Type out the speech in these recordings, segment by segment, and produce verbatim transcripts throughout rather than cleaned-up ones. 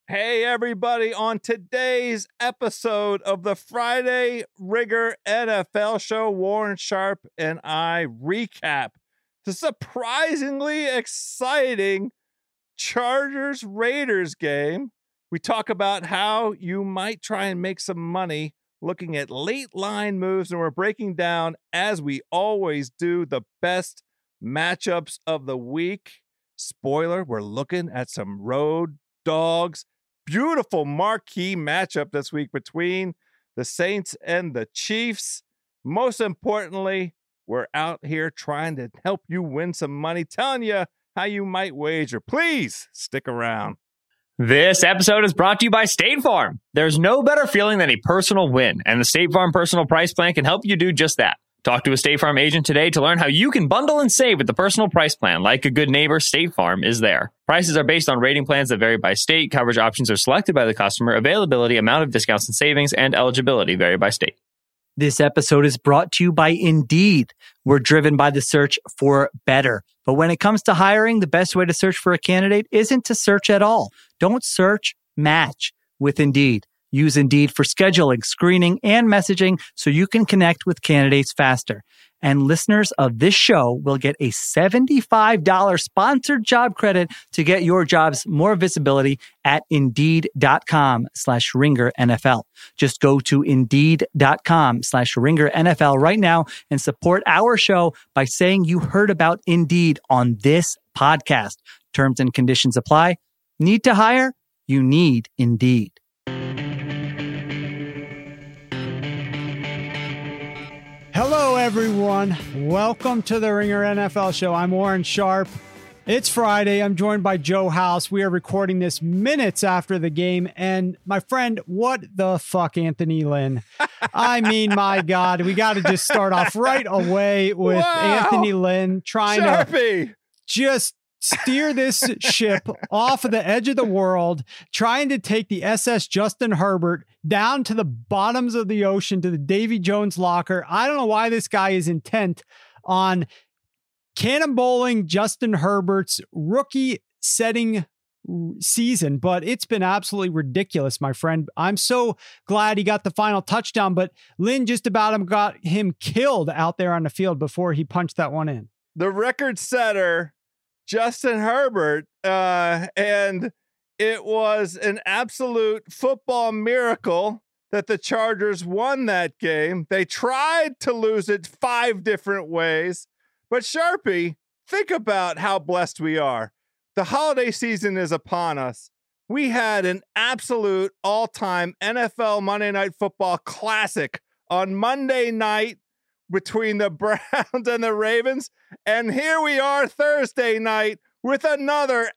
Hey, everybody. On today's episode of the Friday Ringer N F L show, Warren Sharp and I recap the surprisingly exciting Chargers-Raiders game. We talk about how you might try and make some money looking at late line moves, and we're breaking down, as we always do, the best matchups of the week. Spoiler, we're looking at some road dogs. Beautiful marquee matchup this week between the Saints and the Chiefs. Most importantly, we're out here trying to help you win some money, telling you how you might wager. Please stick around. This episode is brought to you by State Farm. There's no better feeling than a personal win, and the State Farm Personal Price Plan can help you do just that. Talk to a State Farm agent today to learn how you can bundle and save with the personal price plan. Like a good neighbor, State Farm is there. Prices are based on rating plans that vary by state. Coverage options are selected by the customer. Availability, amount of discounts and savings, and eligibility vary by state. This episode is brought to you by Indeed. We're driven by the search for better. But when it comes to hiring, the best way to search for a candidate isn't to search at all. Don't search, match with Indeed. Use Indeed for scheduling, screening, and messaging so you can connect with candidates faster. And listeners of this show will get a seventy-five dollars sponsored job credit to get your jobs more visibility at Indeed.com slash Ringer NFL. Just go to Indeed.com slash Ringer NFL right now and support our show by saying you heard about Indeed on this podcast. Terms and conditions apply. Need to hire? You need Indeed. Hello, everyone. Welcome to the Ringer N F L show. I'm Warren Sharp. It's Friday. I'm joined by Joe House. We are recording this minutes after the game. And my friend, what the fuck, Anthony Lynn? I mean, my God, we got to just start off right away with wow. Anthony Lynn trying Sharpie. to just steer this ship off of the edge of the world, trying to take the S S Justin Herbert down to the bottoms of the ocean to the Davy Jones locker. I don't know why this guy is intent on cannonballing Justin Herbert's rookie setting season, but it's been absolutely ridiculous, my friend. I'm so glad he got the final touchdown, but Lynn just about him got him killed out there on the field before he punched that one in. The record setter, Justin Herbert, uh, and it was an absolute football miracle that the Chargers won that game. They tried to lose it five different ways, but Sharpie, think about how blessed we are. The holiday season is upon us. We had an absolute all-time N F L Monday Night Football classic on Monday night between the Browns and the Ravens. And here we are Thursday night with another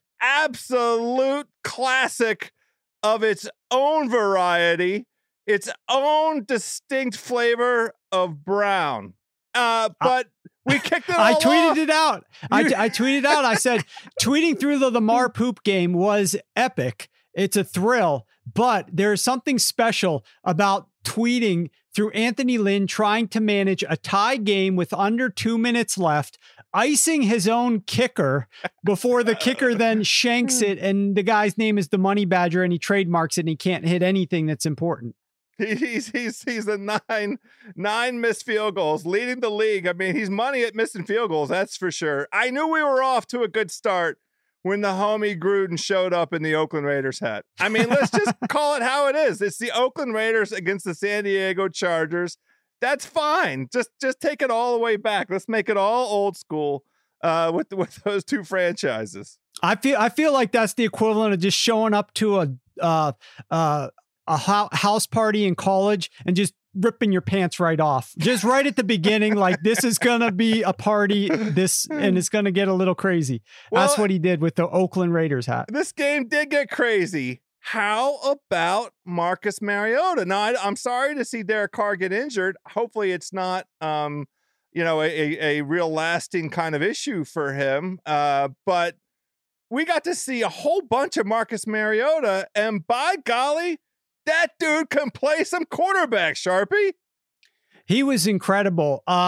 absolute classic of its own variety, its own distinct flavor of brown. Uh, but we kicked it all I tweeted off. it out. I, I tweeted out. I said, tweeting through the Lamar poop game was epic. It's a thrill, but there's something special about tweeting through Anthony Lynn trying to manage a tie game with under two minutes left, icing his own kicker before the kicker then shanks it. And the guy's name is the Money Badger and he trademarks it and he can't hit anything that's important. He's he's he's a nine nine missed field goals, leading the league. I mean, he's money at missing field goals, that's for sure. I knew we were off to a good start when the homie Gruden showed up in the Oakland Raiders hat. I mean, let's just call it how it is. It's the Oakland Raiders against the San Diego Chargers. That's fine. Just just take it all the way back. Let's make it all old school uh, with with those two franchises. I feel I feel like that's the equivalent of just showing up to a uh, uh, a ho- house party in college and just ripping your pants right off, just right at the beginning. Like, this is gonna be a party, this and it's gonna get a little crazy. Well, that's what he did with the Oakland Raiders hat. This game did get crazy. How about Marcus Mariota? Now, I, I'm sorry to see Derek Carr get injured. Hopefully it's not, um, you know, a, a, a real lasting kind of issue for him. Uh, but we got to see a whole bunch of Marcus Mariota, and by golly, that dude can play some quarterback, Sharpie. He was incredible. Um,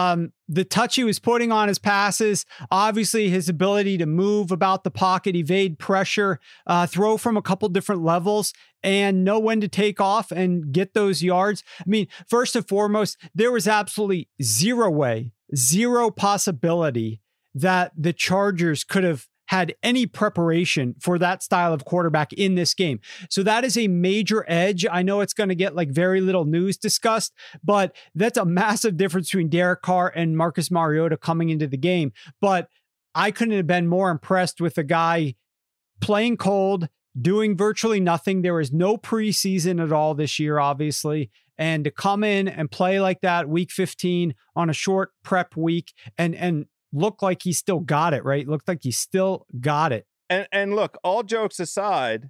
the touch he was putting on his passes, obviously his ability to move about the pocket, evade pressure, uh, throw from a couple different levels, and know when to take off and get those yards. I mean, first and foremost, there was absolutely zero way, zero possibility that the Chargers could have had any preparation for that style of quarterback in this game. So that is a major edge. I know it's going to get like very little news discussed, but that's a massive difference between Derek Carr and Marcus Mariota coming into the game. But I couldn't have been more impressed with a guy playing cold, doing virtually nothing. There was no preseason at all this year, obviously. And to come in and play like that week fifteen on a short prep week and, and, looked like he still got it, right? Looked like he still got it. And and look, all jokes aside,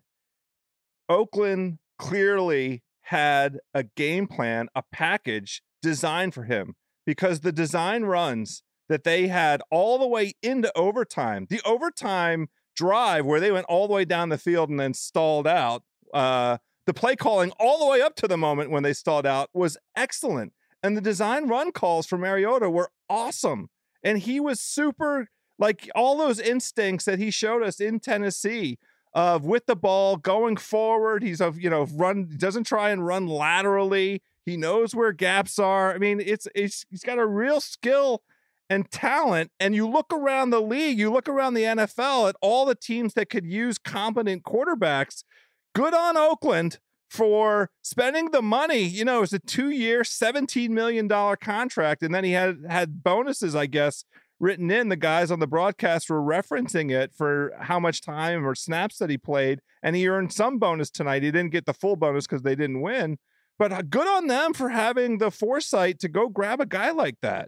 Oakland clearly had a game plan, a package designed for him, because the design runs that they had all the way into overtime, the overtime drive where they went all the way down the field and then stalled out, uh, the play calling all the way up to the moment when they stalled out was excellent. And the design run calls from Mariota were awesome. And he was super, like all those instincts that he showed us in Tennessee of with the ball going forward. He's a, you know, run, doesn't try and run laterally. He knows where gaps are. I mean, it's, it's, he's got a real skill and talent. And you look around the league, you look around the N F L at all the teams that could use competent quarterbacks. Good on Oakland for spending the money. You know, it was a two-year, seventeen million dollars contract, and then he had had bonuses, I guess, written in. The guys on the broadcast were referencing it for how much time or snaps that he played, and he earned some bonus tonight. He didn't get the full bonus because they didn't win, but good on them for having the foresight to go grab a guy like that.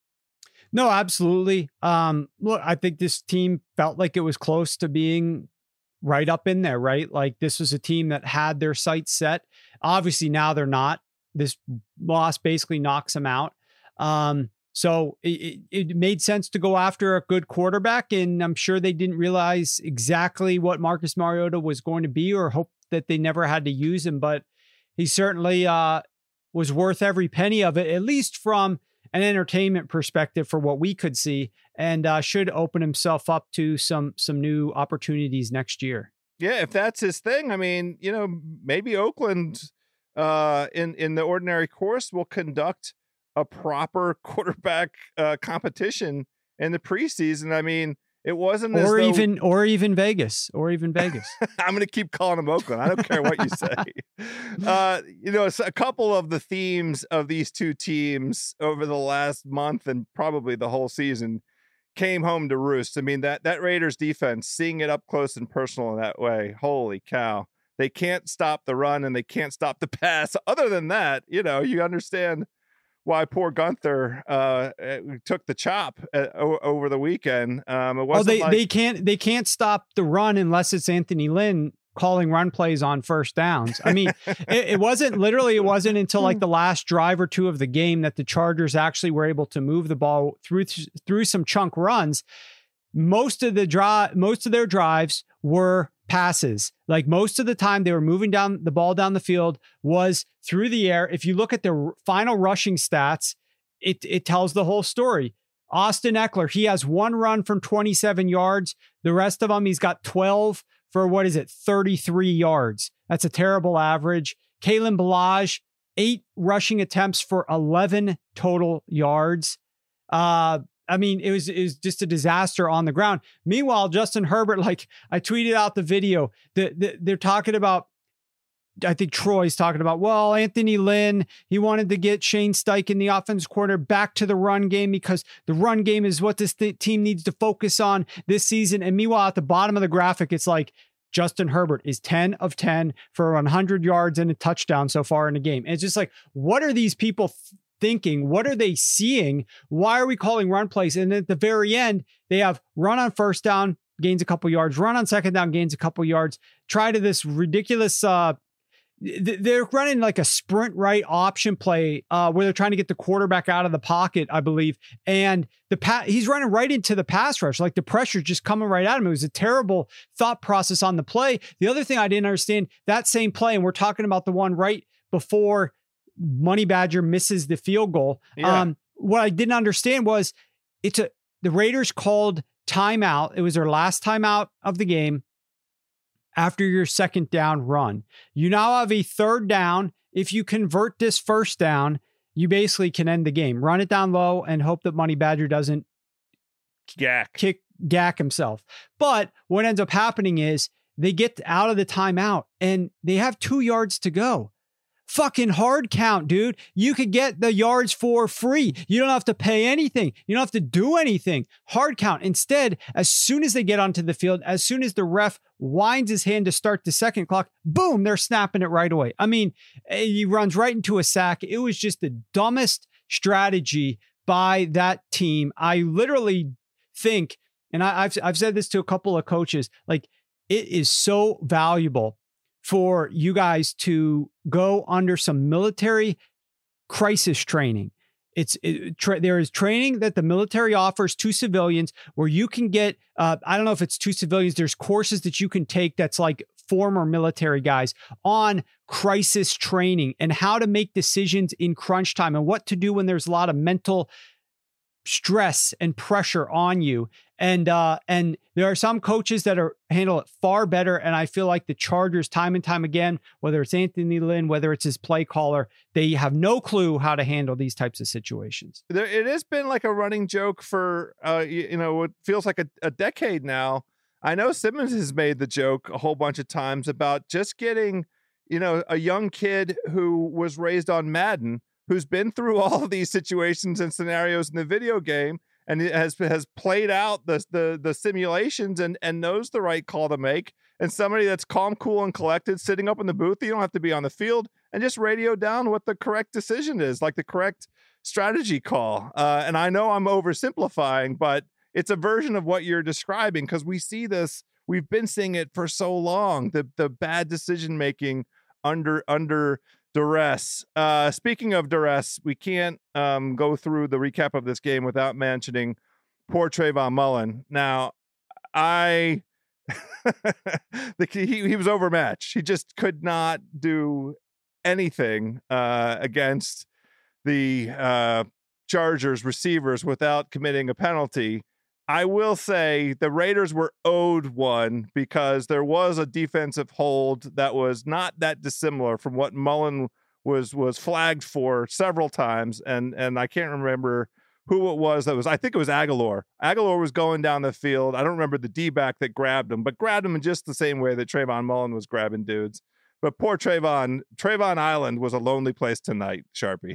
No, absolutely. Um, look, I think this team felt like it was close to being right up in there, right? Like this was a team that had their sights set. Obviously now they're not. This loss basically knocks them out. Um, so it, it made sense to go after a good quarterback, and I'm sure they didn't realize exactly what Marcus Mariota was going to be, or hope that they never had to use him, but he certainly uh, was worth every penny of it, at least from an entertainment perspective for what we could see, and uh, should open himself up to some some new opportunities next year. Yeah, if that's his thing, I mean, you know, maybe Oakland uh, in, in the ordinary course will conduct a proper quarterback uh, competition in the preseason. I mean, it wasn't as or though... even or even Vegas or even Vegas. I'm going to keep calling them Oakland. I don't care what you say. Uh, you know, a couple of the themes of these two teams over the last month and probably the whole season came home to roost. I mean, that that Raiders defense, seeing it up close and personal in that way, holy cow. They can't stop the run and they can't stop the pass. Other than that, you know, you understand why poor Gunther uh, took the chop uh, over the weekend. Um, it wasn't oh, they like- they can't they can't stop the run unless it's Anthony Lynn calling run plays on first downs. I mean, it, it wasn't literally it wasn't until like the last drive or two of the game that the Chargers actually were able to move the ball through through some chunk runs. Most of the drive, most of their drives were passes. Like most of the time they were moving down the ball down the field was through the air. If you look at the final rushing stats, it, it tells the whole story. Austin Eckler, he has one run from twenty-seven yards. The rest of them, he's got twelve for what is it? thirty-three yards. That's a terrible average. Kalen Ballage, eight rushing attempts for eleven total yards. Uh, I mean, it was, it was just a disaster on the ground. Meanwhile, Justin Herbert, like I tweeted out the video that the, they're talking about, I think Troy's talking about, well, Anthony Lynn, he wanted to get Shane Steichen, the offensive coordinator, back to the run game because the run game is what this th- team needs to focus on this season. And meanwhile, at the bottom of the graphic, it's like Justin Herbert is ten of ten for one hundred yards and a touchdown so far in the game. And it's just like, what are these people th- thinking? What are they seeing? Why are we calling run plays? And at the very end, they have run on first down, gains a couple yards, run on second down, gains a couple yards, try to this ridiculous, uh, they're running like a sprint right option play uh, where they're trying to get the quarterback out of the pocket, I believe. And the pa- he's running right into the pass rush. Like the pressure's just coming right at him. It was a terrible thought process on the play. The other thing I didn't understand, that same play, and we're talking about the one right before Money Badger misses the field goal. Yeah. Um, what I didn't understand was it's a, the Raiders called timeout. It was their last timeout of the game after your second down run. You now have a third down. If you convert this first down, you basically can end the game. Run it down low and hope that Money Badger doesn't Gack. kick gack himself. But what ends up happening is they get out of the timeout and they have two yards to go. Fucking hard count, dude. You could get the yards for free. You don't have to pay anything. You don't have to do anything. Hard count. Instead, as soon as they get onto the field, as soon as the ref winds his hand to start the second clock, boom, they're snapping it right away. I mean, he runs right into a sack. It was just the dumbest strategy by that team. I literally think, and I, I've I've said this to a couple of coaches, like it is so valuable for you guys to go under some military crisis training. It's it, tra- there is training that the military offers to civilians where you can get, uh, I don't know if it's to civilians, there's courses that you can take that's like former military guys on crisis training and how to make decisions in crunch time and what to do when there's a lot of mental stress and pressure on you. And, uh, and there are some coaches that are handle it far better. And I feel like the Chargers time and time again, whether it's Anthony Lynn, whether it's his play caller, they have no clue how to handle these types of situations. There, it has been like a running joke for, uh, you, you know, what feels like a, a decade now. I know Simmons has made the joke a whole bunch of times about just getting, you know, a young kid who was raised on Madden, who's been through all of these situations and scenarios in the video game and has has played out the, the the simulations and and knows the right call to make, and somebody that's calm, cool, and collected sitting up in the booth. You don't have to be on the field, and just radio down what the correct decision is, like the correct strategy call. Uh, and I know I'm oversimplifying, but it's a version of what you're describing, because we see this, we've been seeing it for so long, the the bad decision making under under duress. Uh, speaking of duress, we can't um, go through the recap of this game without mentioning poor Trayvon Mullen. Now, I the, he, he was overmatched. He just could not do anything uh, against the uh, Chargers receivers without committing a penalty. I will say the Raiders were owed one because there was a defensive hold that was not that dissimilar from what Mullen was was flagged for several times, and and I can't remember who it was that was. I think it was Aguilar. Aguilar was going down the field. I don't remember the D-back that grabbed him, but grabbed him in just the same way that Trayvon Mullen was grabbing dudes. But poor Trayvon, Trayvon Island was a lonely place tonight, Sharpie.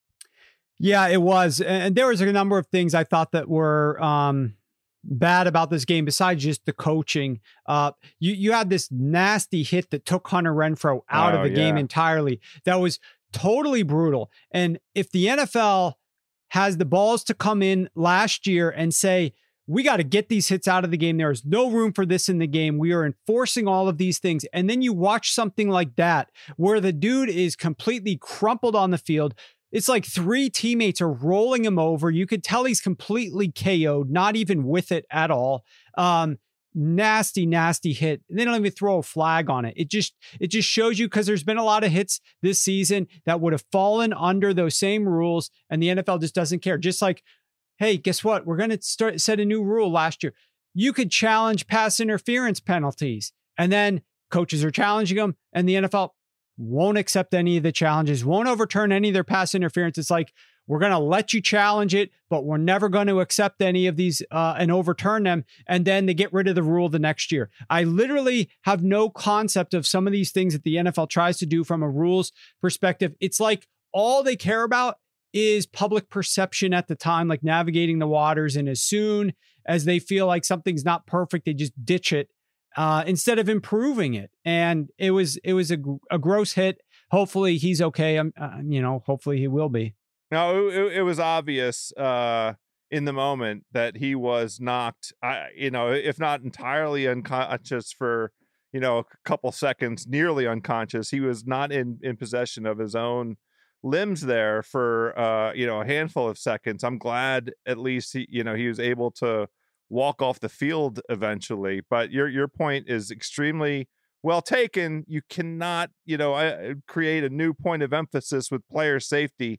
Yeah, it was, and there was a number of things I thought that were um, bad about this game besides just the coaching. Uh, you you had this nasty hit that took Hunter Renfrow out Oh, of the yeah. game entirely. That was totally brutal. And if the N F L has the balls to come in last year and say, we got to get these hits out of the game, there is no room for this in the game, we are enforcing all of these things, and then you watch something like that where the dude is completely crumpled on the field. It's like three teammates are rolling him over. You could tell he's completely K O'd, not even with it at all. Um, nasty, nasty hit. And they don't even throw a flag on it. It just, it just shows you, because there's been a lot of hits this season that would have fallen under those same rules, and the N F L just doesn't care. Just like, hey, guess what? We're going to start set a new rule last year. You could challenge pass interference penalties, and then coaches are challenging them, and the N F L won't accept any of the challenges, won't overturn any of their pass interference. It's like, we're going to let you challenge it, but we're never going to accept any of these uh, and overturn them. And then they get rid of the rule the next year. I literally have no concept of some of these things that the N F L tries to do from a rules perspective. It's like all they care about is public perception at the time, like navigating the waters. And as soon as they feel like something's not perfect, they just ditch it. Uh, instead of improving it. And it was it was a, a gross hit. Hopefully he's okay. Um, uh, you know, hopefully he will be. No, it, it was obvious uh, in the moment that he was knocked, I, you know, if not entirely unconscious for, you know, a couple seconds, nearly unconscious. He was not in, in possession of his own limbs there for, uh, you know, a handful of seconds. I'm glad at least he, you know, he was able to walk off the field eventually. But your your point is extremely well taken. You cannot, you know, uh, create a new point of emphasis with player safety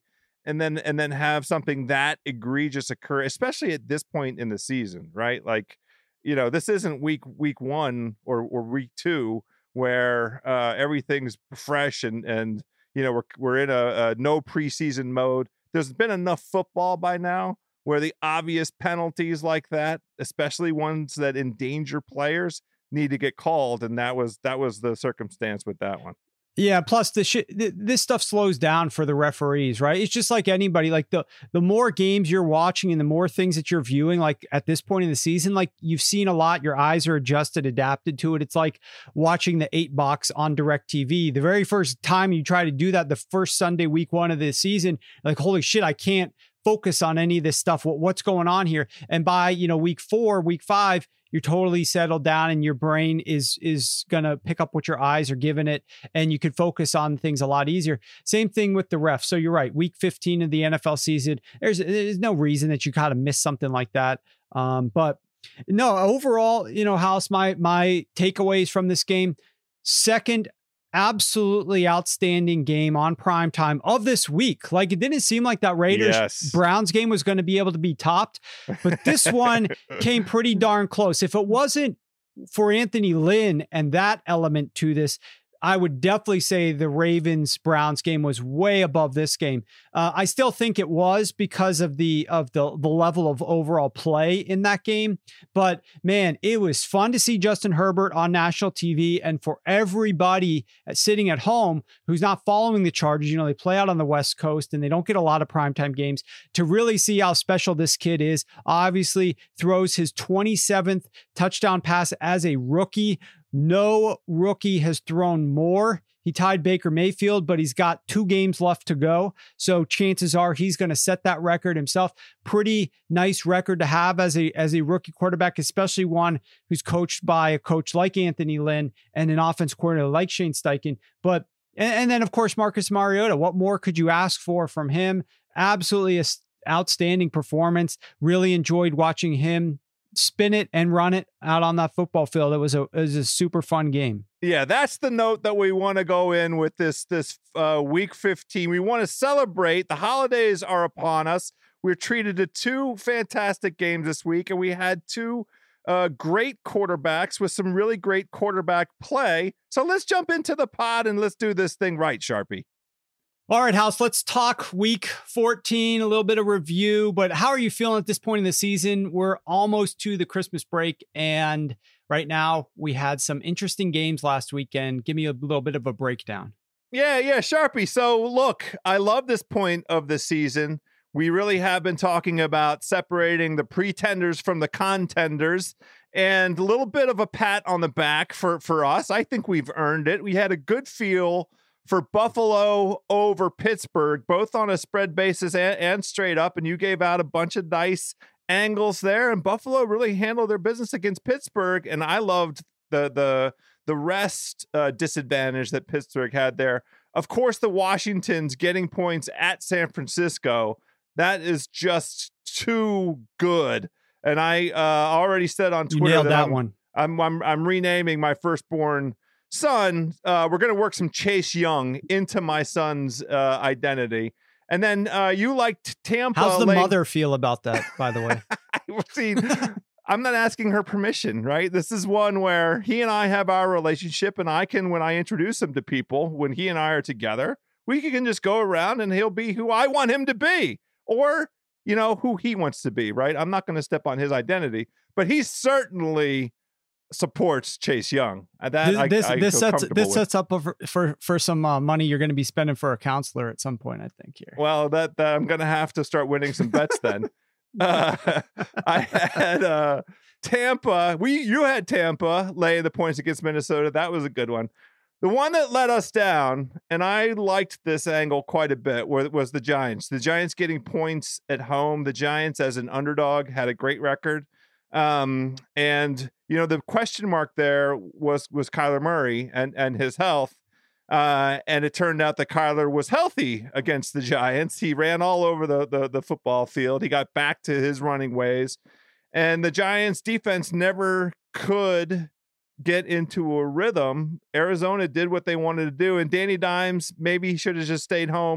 and then and then have something that egregious occur, especially at this point in the season, right? Like, you know, this isn't week week one or or week two where uh, everything's fresh and and you know we're we're in a, a no preseason mode. There's been enough football by now where the obvious penalties like that, especially ones that endanger players, need to get called, and that was that was the circumstance with that one. Yeah. Plus, the shit, th- this stuff slows down for the referees, right? It's just like anybody. Like the the more games you're watching and the more things that you're viewing, like at this point in the season, like you've seen a lot. Your eyes are adjusted, adapted to it. It's like watching the eight box on DirecTV. The very first time you try to do that, the first Sunday, week one of the season, like holy shit, I can't focus on any of this stuff. What, what's going on here? And by you know week four, week five, you're totally settled down and your brain is is going to pick up what your eyes are giving it, and you could focus on things a lot easier. Same thing with the refs. So you're right. Week fifteen of the N F L season, there's there's no reason that you kind of miss something like that. Um, but no, overall, you know, House, my my takeaways from this game: second absolutely outstanding game on primetime of this week. Like it didn't seem like that Raiders Yes. Browns game was going to be able to be topped, but this one came pretty darn close. If it wasn't for Anthony Lynn and that element to this, I would definitely say the Ravens Browns game was way above this game. Uh, I still think it was because of the of the the level of overall play in that game. But man, it was fun to see Justin Herbert on national T V, and for everybody sitting at home who's not following the Chargers, you know, they play out on the West Coast and they don't get a lot of primetime games, to really see how special this kid is. Obviously, throws his twenty-seventh touchdown pass as a rookie. No rookie has thrown more. He tied Baker Mayfield, but he's got two games left to go. So chances are he's going to set that record himself. Pretty nice record to have as a, as a rookie quarterback, especially one who's coached by a coach like Anthony Lynn and an offense coordinator like Shane Steichen. But, and, and then of course, Marcus Mariota, what more could you ask for from him? Absolutely a outstanding performance. Really enjoyed watching him spin it and run it out on that football field. It was a, it was a super fun game. Yeah, that's the note that we want to go in with this this uh, week fifteen. We want to celebrate. The holidays are upon us. We're treated to two fantastic games this week, and we had two uh, great quarterbacks with some really great quarterback play. So let's jump into the pod and let's do this thing right, Sharpie. All right, House, let's talk week fourteen, a little bit of review, but how are you feeling at this point in the season? We're almost to the Christmas break, and right now we had some interesting games last weekend. Give me a little bit of a breakdown. Yeah, yeah, Sharpie. So look, I love this point of the season. We really have been talking about separating the pretenders from the contenders, and a little bit of a pat on the back for, for us. I think we've earned it. We had a good feel for Buffalo over Pittsburgh, both on a spread basis and, and straight up. And you gave out a bunch of nice angles there, and Buffalo really handled their business against Pittsburgh. And I loved the, the, the rest uh, disadvantage that Pittsburgh had there. Of course, the Washingtons getting points at San Francisco. That is just too good. And I uh, already said on Twitter you nailed that, that I'm, one. I'm, I'm, I'm renaming my firstborn son. Uh, we're going to work some Chase Young into my son's uh, identity. And then uh, you liked Tampa. How's the late- mother feel about that, by the way? See, I'm not asking her permission, right? This is one where he and I have our relationship, and I can, when I introduce him to people, when he and I are together, we can just go around and he'll be who I want him to be, or, you know, who he wants to be, right? I'm not going to step on his identity, but he certainly supports Chase Young. That This I, this, I this feel sets comfortable this with. sets up for for, for some uh, money you're going to be spending for a counselor at some point, I think. Here, Well, that, that I'm going to have to start winning some bets then. uh, I had uh, Tampa. We you had Tampa lay the points against Minnesota. That was a good one. The one that let us down, and I liked this angle quite a bit, was the Giants. The Giants getting points at home. The Giants, as an underdog, had a great record. Um, and you know, the question mark there was was Kyler Murray and and his health. Uh, and it turned out that Kyler was healthy against the Giants. He ran all over the, the the football field. He got back to his running ways, and the Giants defense never could get into a rhythm. Arizona did what they wanted to do, and Danny Dimes, maybe he should have just stayed home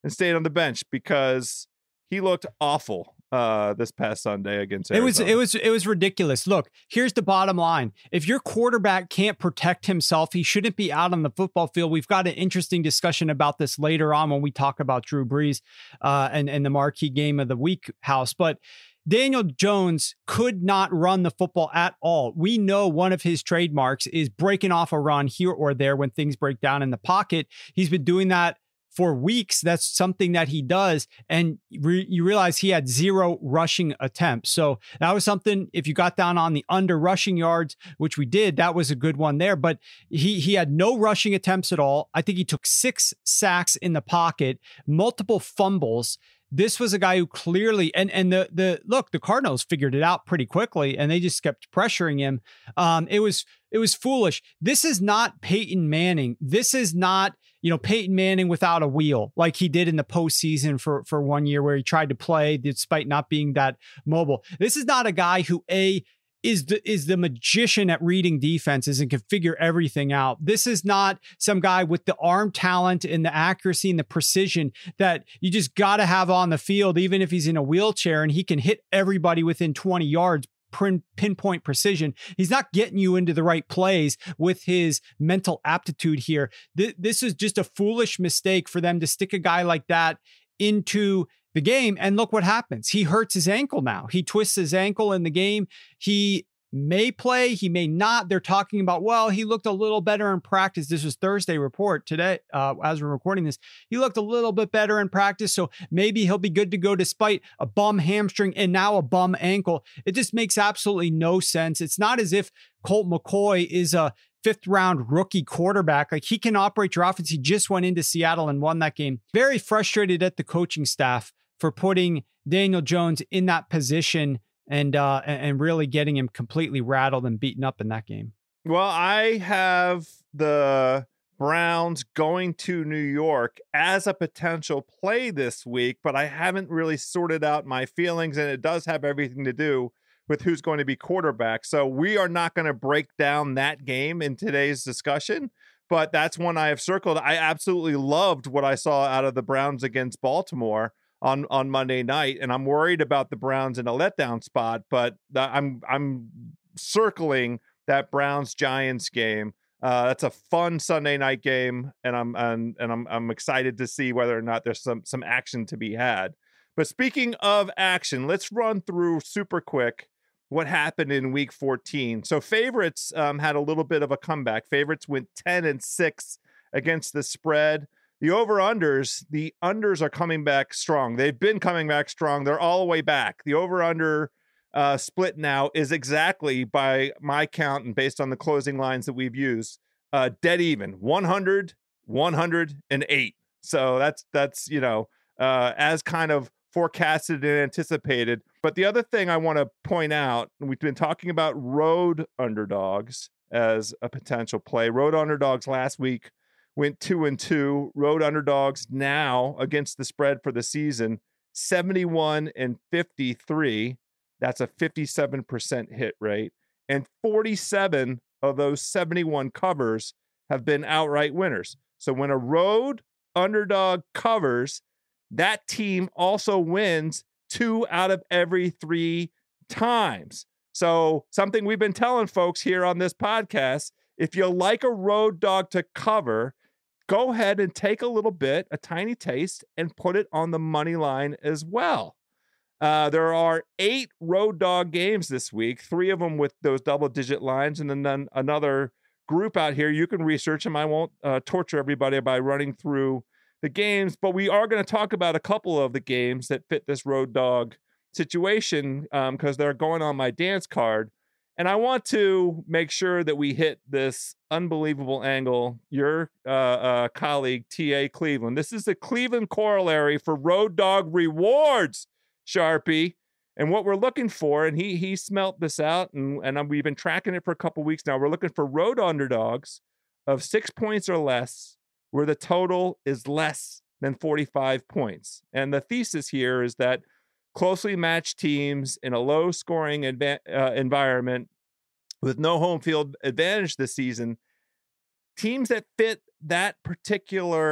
and stayed on the bench because he looked awful uh, this past Sunday against Arizona. It was it was it was ridiculous. Look, here's the bottom line: if your quarterback can't protect himself, he shouldn't be out on the football field. We've got an interesting discussion about this later on when we talk about Drew Brees uh, and and the marquee game of the week, House, but. Daniel Jones could not run the football at all. We know one of his trademarks is breaking off a run here or there when things break down in the pocket. He's been doing that for weeks. That's something that he does. And re- you realize he had zero rushing attempts. So that was something, if you got down on the under rushing yards, which we did, that was a good one there. But he he had no rushing attempts at all. I think he took six sacks in the pocket, multiple fumbles. This was a guy who clearly, and and the the look, the Cardinals figured it out pretty quickly, and they just kept pressuring him. Um, it was it was foolish. This is not Peyton Manning. This is not, you know, Peyton Manning without a wheel, like he did in the postseason for for one year where he tried to play despite not being that mobile. This is not a guy who a is the is the magician at reading defenses and can figure everything out. This is not some guy with the arm talent and the accuracy and the precision that you just got to have on the field, even if he's in a wheelchair and he can hit everybody within twenty yards, pin, pinpoint precision. He's not getting you into the right plays with his mental aptitude here. Th- this is just a foolish mistake for them to stick a guy like that into the game. And look what happens. He hurts his ankle now. He twists his ankle in the game. He may play, he may not. They're talking about, well, he looked a little better in practice. This was Thursday report today, uh, as we're recording this. He looked a little bit better in practice, so maybe he'll be good to go despite a bum hamstring and now a bum ankle. It just makes absolutely no sense. It's not as if Colt McCoy is a fifth round rookie quarterback. Like, he can operate your offense. He just went into Seattle and won that game. Very frustrated at the coaching staff for putting Daniel Jones in that position and uh, and really getting him completely rattled and beaten up in that game. Well, I have the Browns going to New York as a potential play this week, but I haven't really sorted out my feelings, and it does have everything to do with who's going to be quarterback. So we are not going to break down that game in today's discussion, but that's one I have circled. I absolutely loved what I saw out of the Browns against Baltimore on, on Monday night. And I'm worried about the Browns in a letdown spot, but the, I'm, I'm circling that Browns Giants game. Uh, that's a fun Sunday night game. And I'm, and, and I'm, I'm excited to see whether or not there's some, some action to be had. But speaking of action, let's run through super quick what happened in week fourteen. So favorites um, had a little bit of a comeback. Favorites went ten and six against the spread. The over-unders, the unders are coming back strong. They've been coming back strong. They're all the way back. The over-under uh, split now is exactly, by my count and based on the closing lines that we've used, uh, dead even. one hundred, one hundred eight. So that's, that's you know, uh, as kind of forecasted and anticipated. But the other thing I want to point out, and we've been talking about road underdogs as a potential play. Road underdogs last week went two and two. Road underdogs now against the spread for the season, seventy-one and fifty-three. That's a fifty-seven percent hit rate. And forty-seven of those seventy-one covers have been outright winners. So when a road underdog covers, that team also wins two out of every three times. So something we've been telling folks here on this podcast, if you like a road dog to cover, go ahead and take a little bit, a tiny taste, and put it on the money line as well. Uh, there are eight road dog games this week, three of them with those double-digit lines, and then another group out here. You can research them. I won't uh, torture everybody by running through the games, but we are going to talk about a couple of the games that fit this road dog situation because um, they're going on my dance card. And I want to make sure that we hit this unbelievable angle. Your uh, uh, colleague, T A Cleveland. This is the Cleveland corollary for road dog rewards, Sharpie. And what we're looking for, and he he smelt this out, and, and we've been tracking it for a couple weeks now. We're looking for road underdogs of six points or less, where the total is less than forty-five points. And the thesis here is that closely matched teams in a low-scoring adva- uh, environment with no home field advantage this season, teams that fit that particular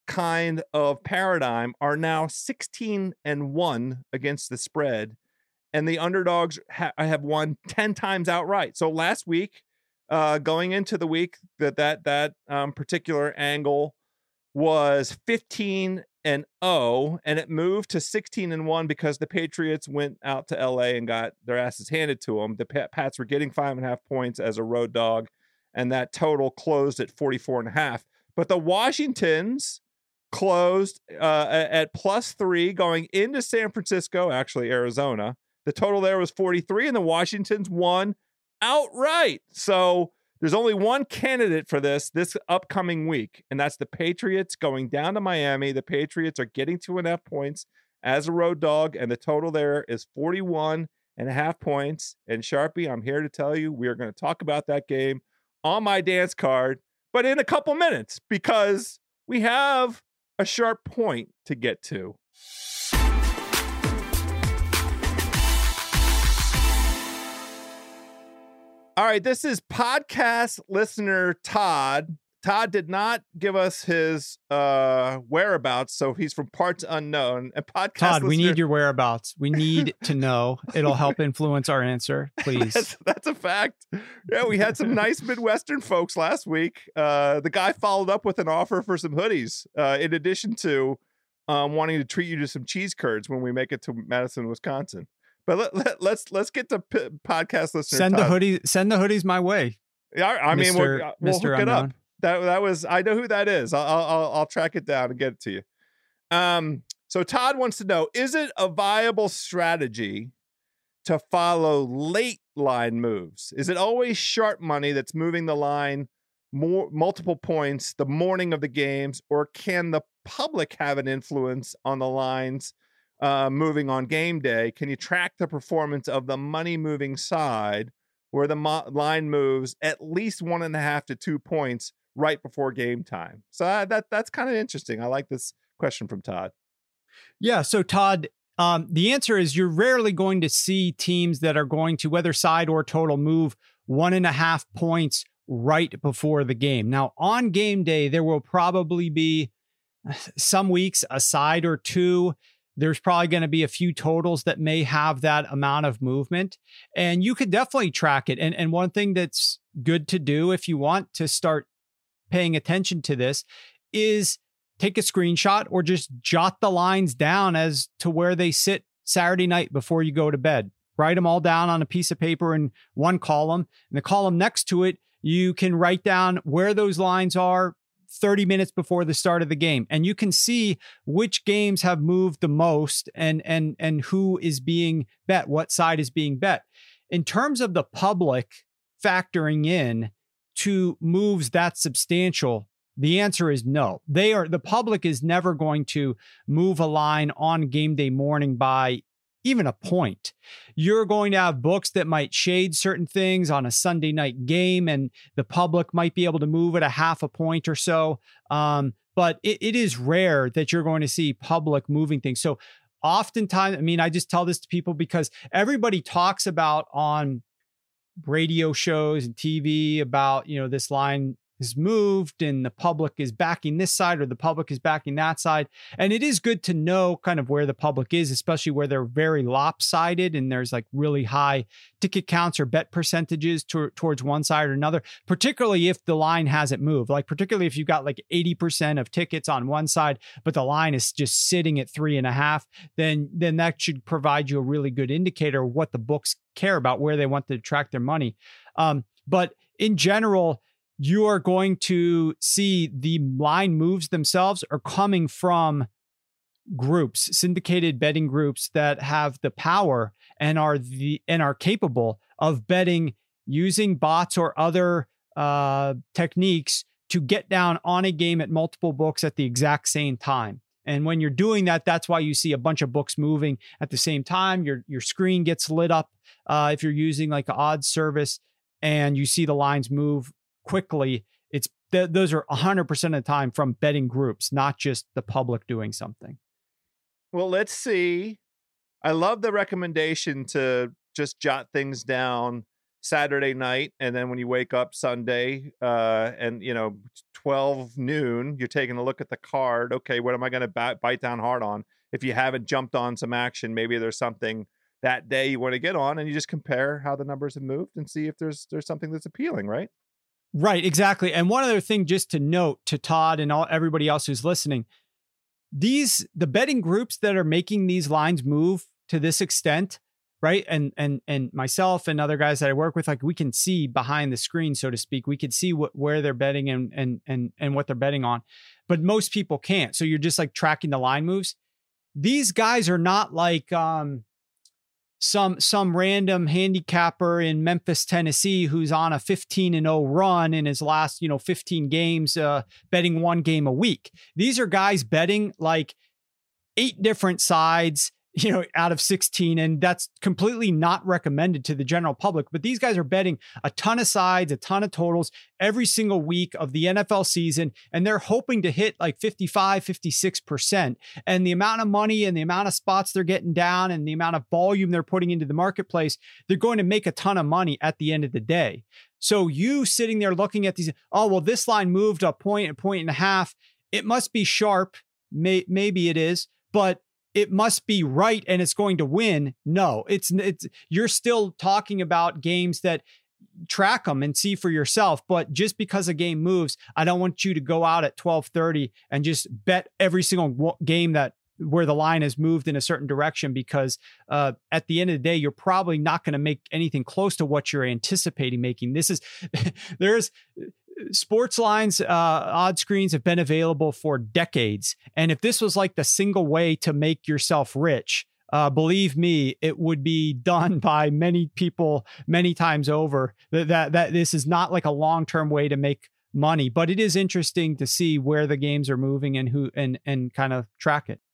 kind of paradigm are now sixteen and one against the spread, and the underdogs ha- have won ten times outright. So last week, uh, going into the week, that that that um, particular angle was fifteen and oh, and it moved to sixteen and one because the Patriots went out to L A and got their asses handed to them. The Pats were getting five and a half points as a road dog, and that total closed at forty-four and a half. But the Washingtons closed uh, at plus three going into San Francisco, actually Arizona. The total there was forty-three, and the Washingtons won outright. So there's only one candidate for this this upcoming week, and that's the Patriots going down to Miami. The Patriots are getting two and a half points as a road dog, and the total there is forty-one and a half points. And Sharpie, I'm here to tell you we are going to talk about that game on my dance card, but in a couple minutes, because we have a sharp point to get to. All right, this is podcast listener Todd. Todd did not give us his uh, whereabouts, so he's from parts unknown. And podcast Todd, listener, we need your whereabouts. We need to know. It'll help influence our answer, please. That's, that's a fact. Yeah, we had some nice Midwestern folks last week. Uh, the guy followed up with an offer for some hoodies, uh, in addition to um, wanting to treat you to some cheese curds when we make it to Madison, Wisconsin. But let, let, let's let's get to p- podcast listener. Send Todd. the hoodie. Send the hoodies my way. Yeah, I mean, Mister we'll, we'll Mister hook it up. Unknown. That that was I know who that is. I'll I'll I'll track it down and get it to you. Um. So Todd wants to know: is it a viable strategy to follow late line moves? Is it always sharp money that's moving the line more multiple points the morning of the games, or can the public have an influence on the lines uh, moving on game day? Can you track the performance of the money moving side, where the mo- line moves at least one and a half to two points right before game time? So uh, that that's kind of interesting. I like this question from Todd. Yeah. So Todd, um, the answer is you're rarely going to see teams that are going to, whether side or total, move one and a half points right before the game. Now, on game day, there will probably be some weeks a side or two. There's probably going to be a few totals that may have that amount of movement, and you could definitely track it. And, and one thing that's good to do if you want to start paying attention to this is take a screenshot or just jot the lines down as to where they sit Saturday night before you go to bed. Write them all down on a piece of paper in one column, and the column next to it, you can write down where those lines are thirty minutes before the start of the game. And you can see which games have moved the most and, and, and who is being bet, what side is being bet. In terms of the public factoring in to moves that substantial, the answer is no. They are, the public is never going to move a line on game day morning by even a point. You're going to have books that might shade certain things on a Sunday night game, and the public might be able to move at a half a point or so. Um, but it, it is rare that you're going to see public moving things. So oftentimes, I mean, I just tell this to people because everybody talks about on radio shows and T V about, you know, this line is moved and the public is backing this side or the public is backing that side. And it is good to know kind of where the public is, especially where they're very lopsided and there's like really high ticket counts or bet percentages to, towards one side or another, particularly if the line hasn't moved. Like particularly if you've got like eighty percent of tickets on one side, but the line is just sitting at three and a half, then, then that should provide you a really good indicator of what the books care about, where they want to track their money. Um, but in general, you are going to see the line moves themselves are coming from groups, syndicated betting groups that have the power and are the and are capable of betting using bots or other uh, techniques to get down on a game at multiple books at the exact same time. And when you're doing that, that's why you see a bunch of books moving at the same time. Your your screen gets lit up uh, if you're using like an odds service, and you see the lines move quickly. It's th- those are one hundred percent of the time from betting groups, not just the public doing something. Well, let's see. I love the recommendation to just jot things down Saturday night, and then when you wake up Sunday, uh, and you know, twelve noon, you're taking a look at the card. Okay, what am I going to bite down hard on? If you haven't jumped on some action, maybe there's something that day you want to get on, and you just compare how the numbers have moved and see if there's there's something that's appealing, right? Right, exactly. And one other thing just to note to Todd and all everybody else who's listening, these the betting groups that are making these lines move to this extent, right? And and and myself and other guys that I work with, like we can see behind the screen, so to speak. We can see what where they're betting and and and and what they're betting on. But most people can't. So you're just like tracking the line moves. These guys are not like um some some random handicapper in Memphis, Tennessee, who's on a fifteen and oh run in his last, you know, fifteen games, uh, betting one game a week. These are guys betting like eight different sides, you know, out of sixteen. And that's completely not recommended to the general public. But these guys are betting a ton of sides, a ton of totals every single week of the N F L season. And they're hoping to hit like fifty-five, fifty-six percent. And the amount of money and the amount of spots they're getting down and the amount of volume they're putting into the marketplace, they're going to make a ton of money at the end of the day. So you sitting there looking at these, oh, well, this line moved a point, a point and a half. It must be sharp. May, maybe it is, but it must be right and it's going to win. No, it's it's you're still talking about games that track them and see for yourself. But just because a game moves, I don't want you to go out at twelve thirty and just bet every single game that where the line has moved in a certain direction, because uh, at the end of the day, you're probably not going to make anything close to what you're anticipating making. This is there's sports lines, uh, odd screens have been available for decades. And if this was like the single way to make yourself rich, uh, believe me, it would be done by many people many times over. That, that, that this is not like a long-term way to make money, but it is interesting to see where the games are moving and who, and, and kind of track it.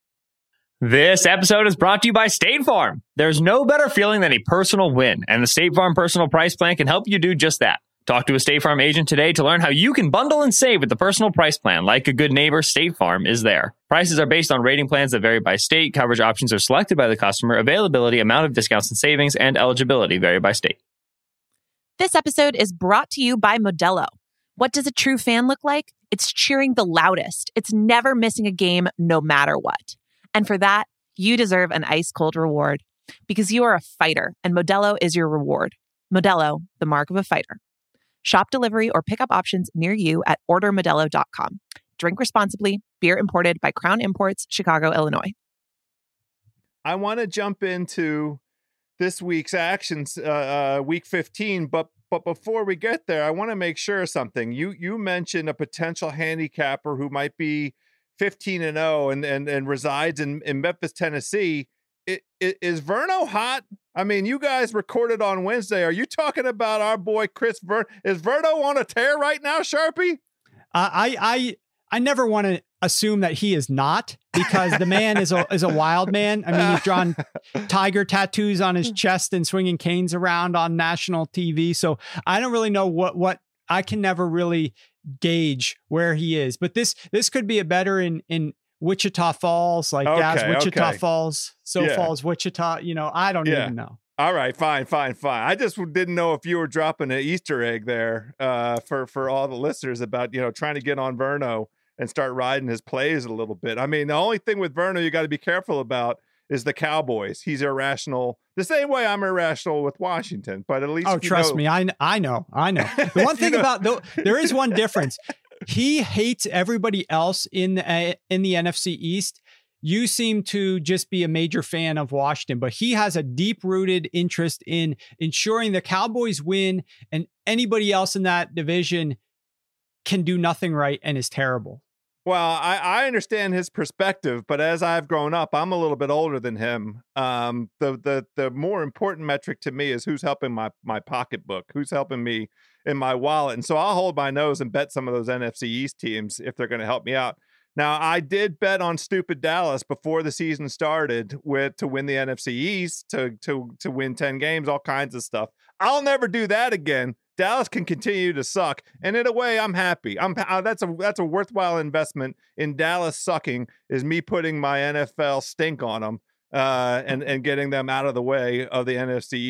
This episode is brought to you by State Farm. There's no better feeling than a personal win, and the State Farm Personal Price Plan can help you do just that. Talk to a State Farm agent today to learn how you can bundle and save with the personal price plan. Like a good neighbor, State Farm is there. Prices are based on rating plans that vary by state. Coverage options are selected by the customer. Availability, amount of discounts and savings, and eligibility vary by state. This episode is brought to you by Modelo. What does a true fan look like? It's cheering the loudest. It's never missing a game, no matter what. And for that, you deserve an ice-cold reward, because you are a fighter, and Modelo is your reward. Modelo, the mark of a fighter. Shop delivery or pickup options near you at order modelo dot com. Drink responsibly. Beer imported by Crown Imports, Chicago, Illinois. I want to jump into this week's actions, uh, uh, week fifteen, but but before we get there, I want to make sure of something. You you mentioned a potential handicapper who might be fifteen and oh and and and resides in, in Memphis, Tennessee. It, it, is Verno hot? I mean, you guys recorded on Wednesday. Are you talking about our boy Chris Verno? Is Verno on a tear right now, Sharpie? Uh, I I I never want to assume that he is not, because the man is a is a wild man. I mean, he's drawn tiger tattoos on his chest and swinging canes around on national T V. So I don't really know what what I can never really gauge where he is. But this this could be a better in in. Wichita Falls, like okay, Gaz, Wichita okay. Falls, so yeah. Falls, Wichita, you know, I don't yeah. even know. All right, fine, fine, fine. I just didn't know if you were dropping an Easter egg there uh, for, for all the listeners about, you know, trying to get on Verno and start riding his plays a little bit. I mean, the only thing with Verno you got to be careful about is the Cowboys. He's irrational the same way I'm irrational with Washington, but at least Oh, trust know. me, I I know, I know. The one thing know. about the, there is one difference. He hates everybody else in the, uh, in the N F C East. You seem to just be a major fan of Washington, but he has a deep-rooted interest in ensuring the Cowboys win, and anybody else in that division can do nothing right and is terrible. Well, I, I understand his perspective, but as I've grown up, I'm a little bit older than him. Um, the the the more important metric to me is who's helping my my pocketbook, who's helping me in my wallet. And so I'll hold my nose and bet some of those N F C East teams if they're going to help me out. Now, I did bet on stupid Dallas before the season started with to win the N F C East, to to to win ten games, all kinds of stuff. I'll never do that again. Dallas can continue to suck, and in a way, I'm happy. I'm uh, that's a that's a worthwhile investment in Dallas sucking. Is me putting my N F L stink on them uh, and and getting them out of the way of the N F C East.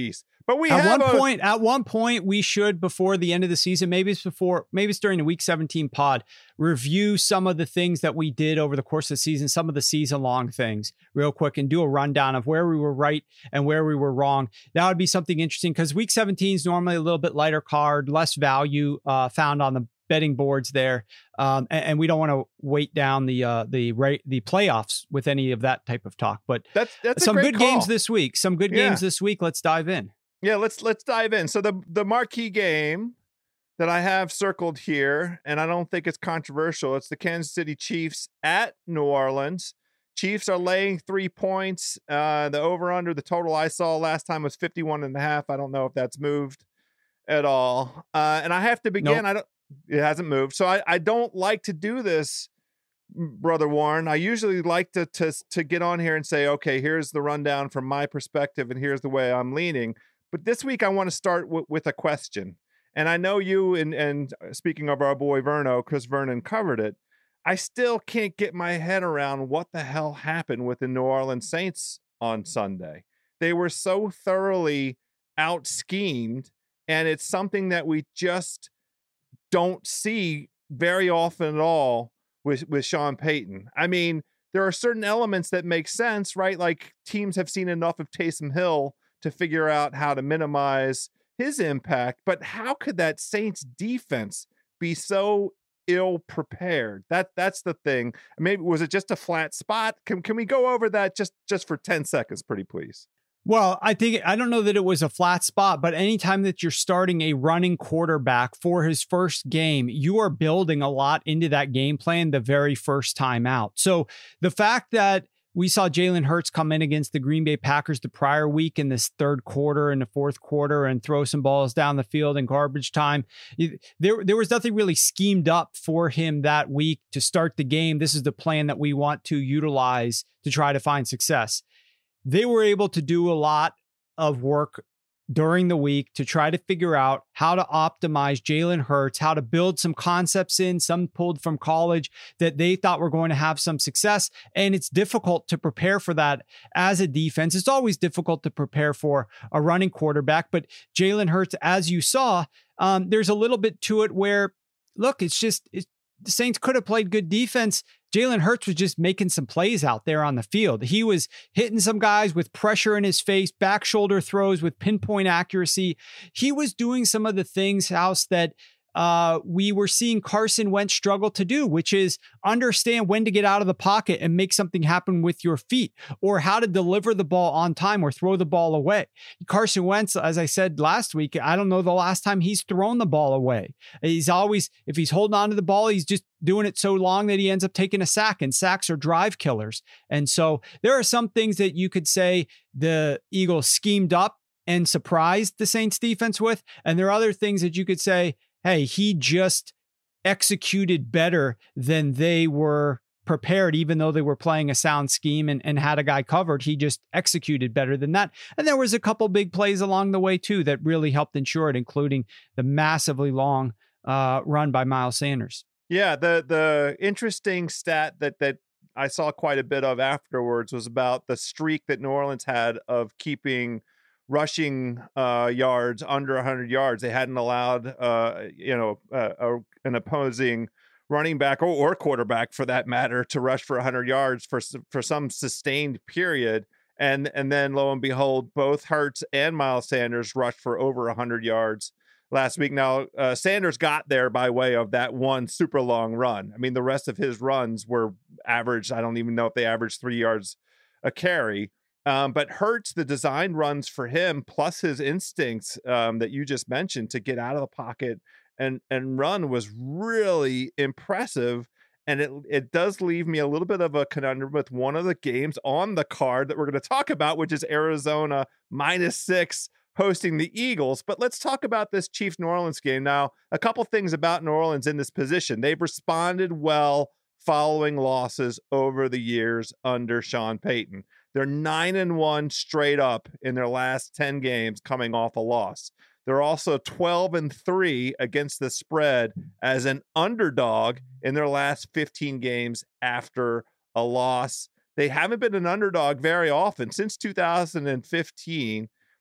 But we at have one a, point, at one point, we should, before the end of the season, maybe it's before, maybe it's during the week seventeen pod, review some of the things that we did over the course of the season, some of the season long things real quick, and do a rundown of where we were right and where we were wrong. That would be something interesting because week seventeen is normally a little bit lighter card, less value uh, found on the betting boards there. Um, and, and we don't want to weight down the uh, the rate, the playoffs with any of that type of talk, but that's, that's some a great good call. games this week, some good Yeah. games this week. Let's dive in. Yeah, let's let's dive in. So the the marquee game that I have circled here, and I don't think it's controversial, it's the Kansas City Chiefs at New Orleans. Chiefs are laying three points. Uh, the over under, the total I saw last time was fifty-one and a half. I don't know if that's moved at all. Uh, and I have to begin. Nope. I don't. It hasn't moved. So I, I don't like to do this, Brother Warren. I usually like to to to get on here and say, okay, here's the rundown from my perspective, and here's the way I'm leaning. But this week, I want to start w- with a question. And I know you, and, and speaking of our boy Verno, Chris Vernon covered it. I still can't get my head around what the hell happened with the New Orleans Saints on Sunday. They were so thoroughly out-schemed, and it's something that we just don't see very often at all with, with Sean Payton. I mean, there are certain elements that make sense, right? Like teams have seen enough of Taysom Hill to figure out how to minimize his impact. But how could that Saints defense be so ill prepared? That that's the thing. Maybe was it just a flat spot? Can can we go over that just just for ten seconds, pretty please? Well, I think, I don't know that it was a flat spot, but anytime that you're starting a running quarterback for his first game, you are building a lot into that game plan the very first time out. So the fact that we saw Jalen Hurts come in against the Green Bay Packers the prior week in this third quarter and the fourth quarter and throw some balls down the field in garbage time. There, there was nothing really schemed up for him that week to start the game. This is the plan that we want to utilize to try to find success. They were able to do a lot of work during the week to try to figure out how to optimize Jalen Hurts, how to build some concepts in, some pulled from college that they thought were going to have some success. And it's difficult to prepare for that as a defense. It's always difficult to prepare for a running quarterback, but Jalen Hurts, as you saw, um, there's a little bit to it where, look, it's just, it's, the Saints could have played good defense. Jalen Hurts was just making some plays out there on the field. He was hitting some guys with pressure in his face, back shoulder throws with pinpoint accuracy. He was doing some of the things, House, that uh, we were seeing Carson Wentz struggle to do, which is understand when to get out of the pocket and make something happen with your feet, or how to deliver the ball on time or throw the ball away. Carson Wentz, as I said last week, I don't know the last time he's thrown the ball away. He's always, if he's holding on to the ball, he's just doing it so long that he ends up taking a sack, and sacks are drive killers. And so there are some things that you could say the Eagles schemed up and surprised the Saints defense with. And there are other things that you could say, hey, he just executed better than they were prepared, even though they were playing a sound scheme and, and had a guy covered. He just executed better than that. And there was a couple big plays along the way too that really helped ensure it, including the massively long uh, run by Miles Sanders. Yeah, the the interesting stat that that I saw quite a bit of afterwards was about the streak that New Orleans had of keeping rushing uh, yards under one hundred yards. They hadn't allowed, uh, you know, uh, a, an opposing running back or, or quarterback, for that matter, to rush for one hundred yards for for some sustained period. And and then lo and behold, both Hurts and Miles Sanders rushed for over one hundred yards last week. Now, uh, Sanders got there by way of that one super long run. I mean, the rest of his runs were averaged. I don't even know if they averaged three yards a carry. Um, but Hurts, the design runs for him, plus his instincts um, that you just mentioned to get out of the pocket and and run, was really impressive. And it it does leave me a little bit of a conundrum with one of the games on the card that we're going to talk about, which is Arizona minus six hosting the Eagles. But let's talk about this Chiefs New Orleans game. Now, a couple things about New Orleans in this position. They've responded well following losses over the years under Sean Payton. They're nine and one straight up in their last ten games coming off a loss. They're also twelve and three against the spread as an underdog in their last fifteen games after a loss. They haven't been an underdog very often since two thousand fifteen.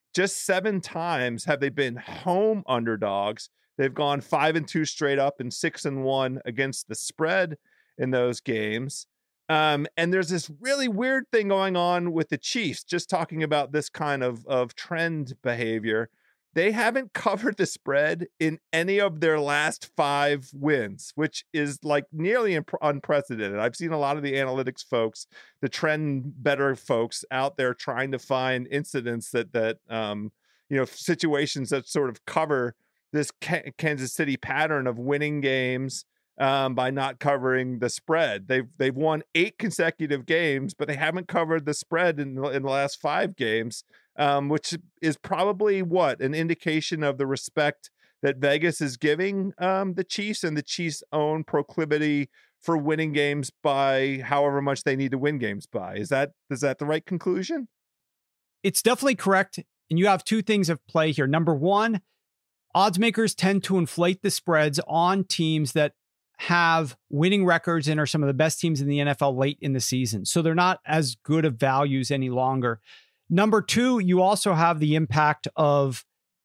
just seven times have they been home underdogs. They've gone five and two straight up and six and one against the spread in those games. Um, and there's this really weird thing going on with the Chiefs, just talking about this kind of, of trend behavior. They haven't covered the spread in any of their last five wins, which is like nearly imp- unprecedented. I've seen a lot of the analytics folks, the trend better folks out there trying to find incidents that, that um, you know, situations that sort of cover this K- Kansas City pattern of winning games Um, by not covering the spread. They've they've won eight consecutive games, but they haven't covered the spread in, in the last five games, um, which is probably what an indication of the respect that Vegas is giving um, the Chiefs and the Chiefs' own proclivity for winning games by however much they need to win games by. Is that is that the right conclusion? It's definitely correct. And you have two things at play here. Number one, odds makers tend to inflate the spreads on teams that have winning records and are some of the best teams in the N F L late in the season. So they're not as good of values any longer. Number two, you also have the impact of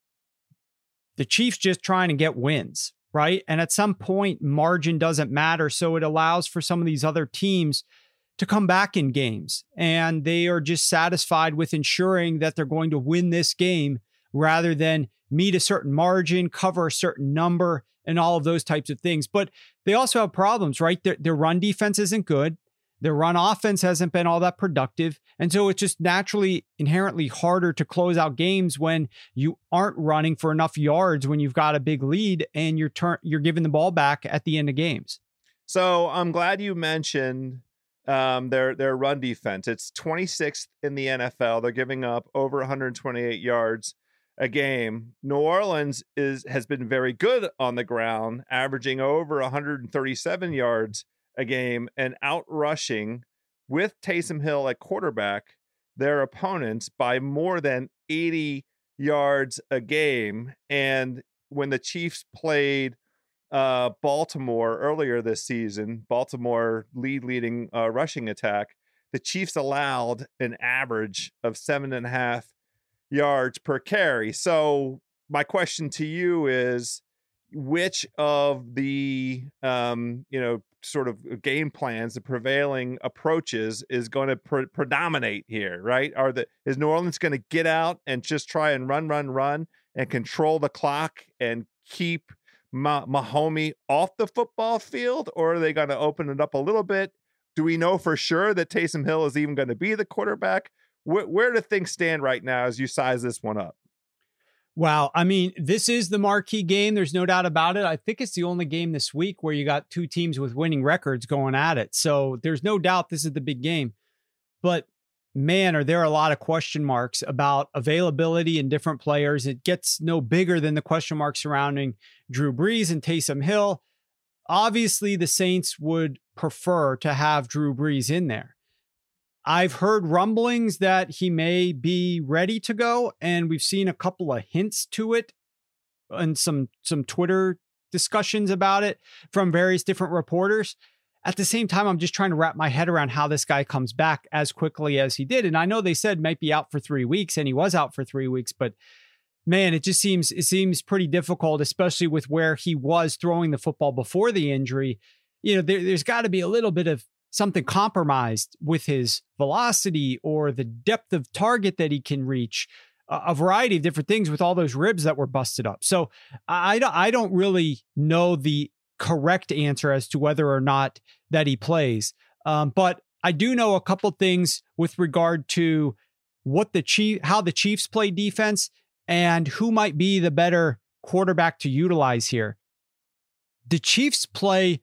the Chiefs just trying to get wins, right? And at some point, margin doesn't matter. So it allows for some of these other teams to come back in games. And they are just satisfied with ensuring that they're going to win this game rather than meet a certain margin, cover a certain number, and all of those types of things. But they also have problems, right? Their, their run defense isn't good. Their run offense hasn't been all that productive. And so it's just naturally inherently harder to close out games when you aren't running for enough yards when you've got a big lead and you're turn you're giving the ball back at the end of games. So I'm glad you mentioned um, their their run defense. It's twenty-sixth in the N F L. They're giving up over one hundred twenty-eight yards a game. New Orleans is has been very good on the ground, averaging over one hundred thirty-seven yards a game and out rushing with Taysom Hill at quarterback their opponents by more than eighty yards a game. And when the Chiefs played uh, Baltimore earlier this season, Baltimore lead leading uh, rushing attack, the Chiefs allowed an average of seven and a half yards per carry. So my question to you is, which of the um, you know sort of game plans, the prevailing approaches, is going to pre- predominate here, right? Are the is New Orleans going to get out and just try and run, run, run and control the clock and keep Mah- Mahomes off the football field, or are they going to open it up a little bit? Do we know for sure that Taysom Hill is even going to be the quarterback? Where, where do things stand right now as you size this one up? Wow. I mean, this is the marquee game. There's no doubt about it. I think it's the only game this week where you got two teams with winning records going at it. So there's no doubt this is the big game. But man, are there a lot of question marks about availability and different players. It gets no bigger than the question marks surrounding Drew Brees and Taysom Hill. Obviously, the Saints would prefer to have Drew Brees in there. I've heard rumblings that he may be ready to go, and we've seen a couple of hints to it and some some Twitter discussions about it from various different reporters. At the same time, I'm just trying to wrap my head around how this guy comes back as quickly as he did. And I know they said might be out for three weeks, and he was out for three weeks, but man, it just seems it seems pretty difficult, especially with where he was throwing the football before the injury. You know, there, there's got to be a little bit of something compromised with his velocity or the depth of target that he can reach, a variety of different things with all those ribs that were busted up. So I don't, I don't really know the correct answer as to whether or not that he plays. Um, but I do know a couple things with regard to what the Chief, how the Chiefs play defense and who might be the better quarterback to utilize here. The Chiefs play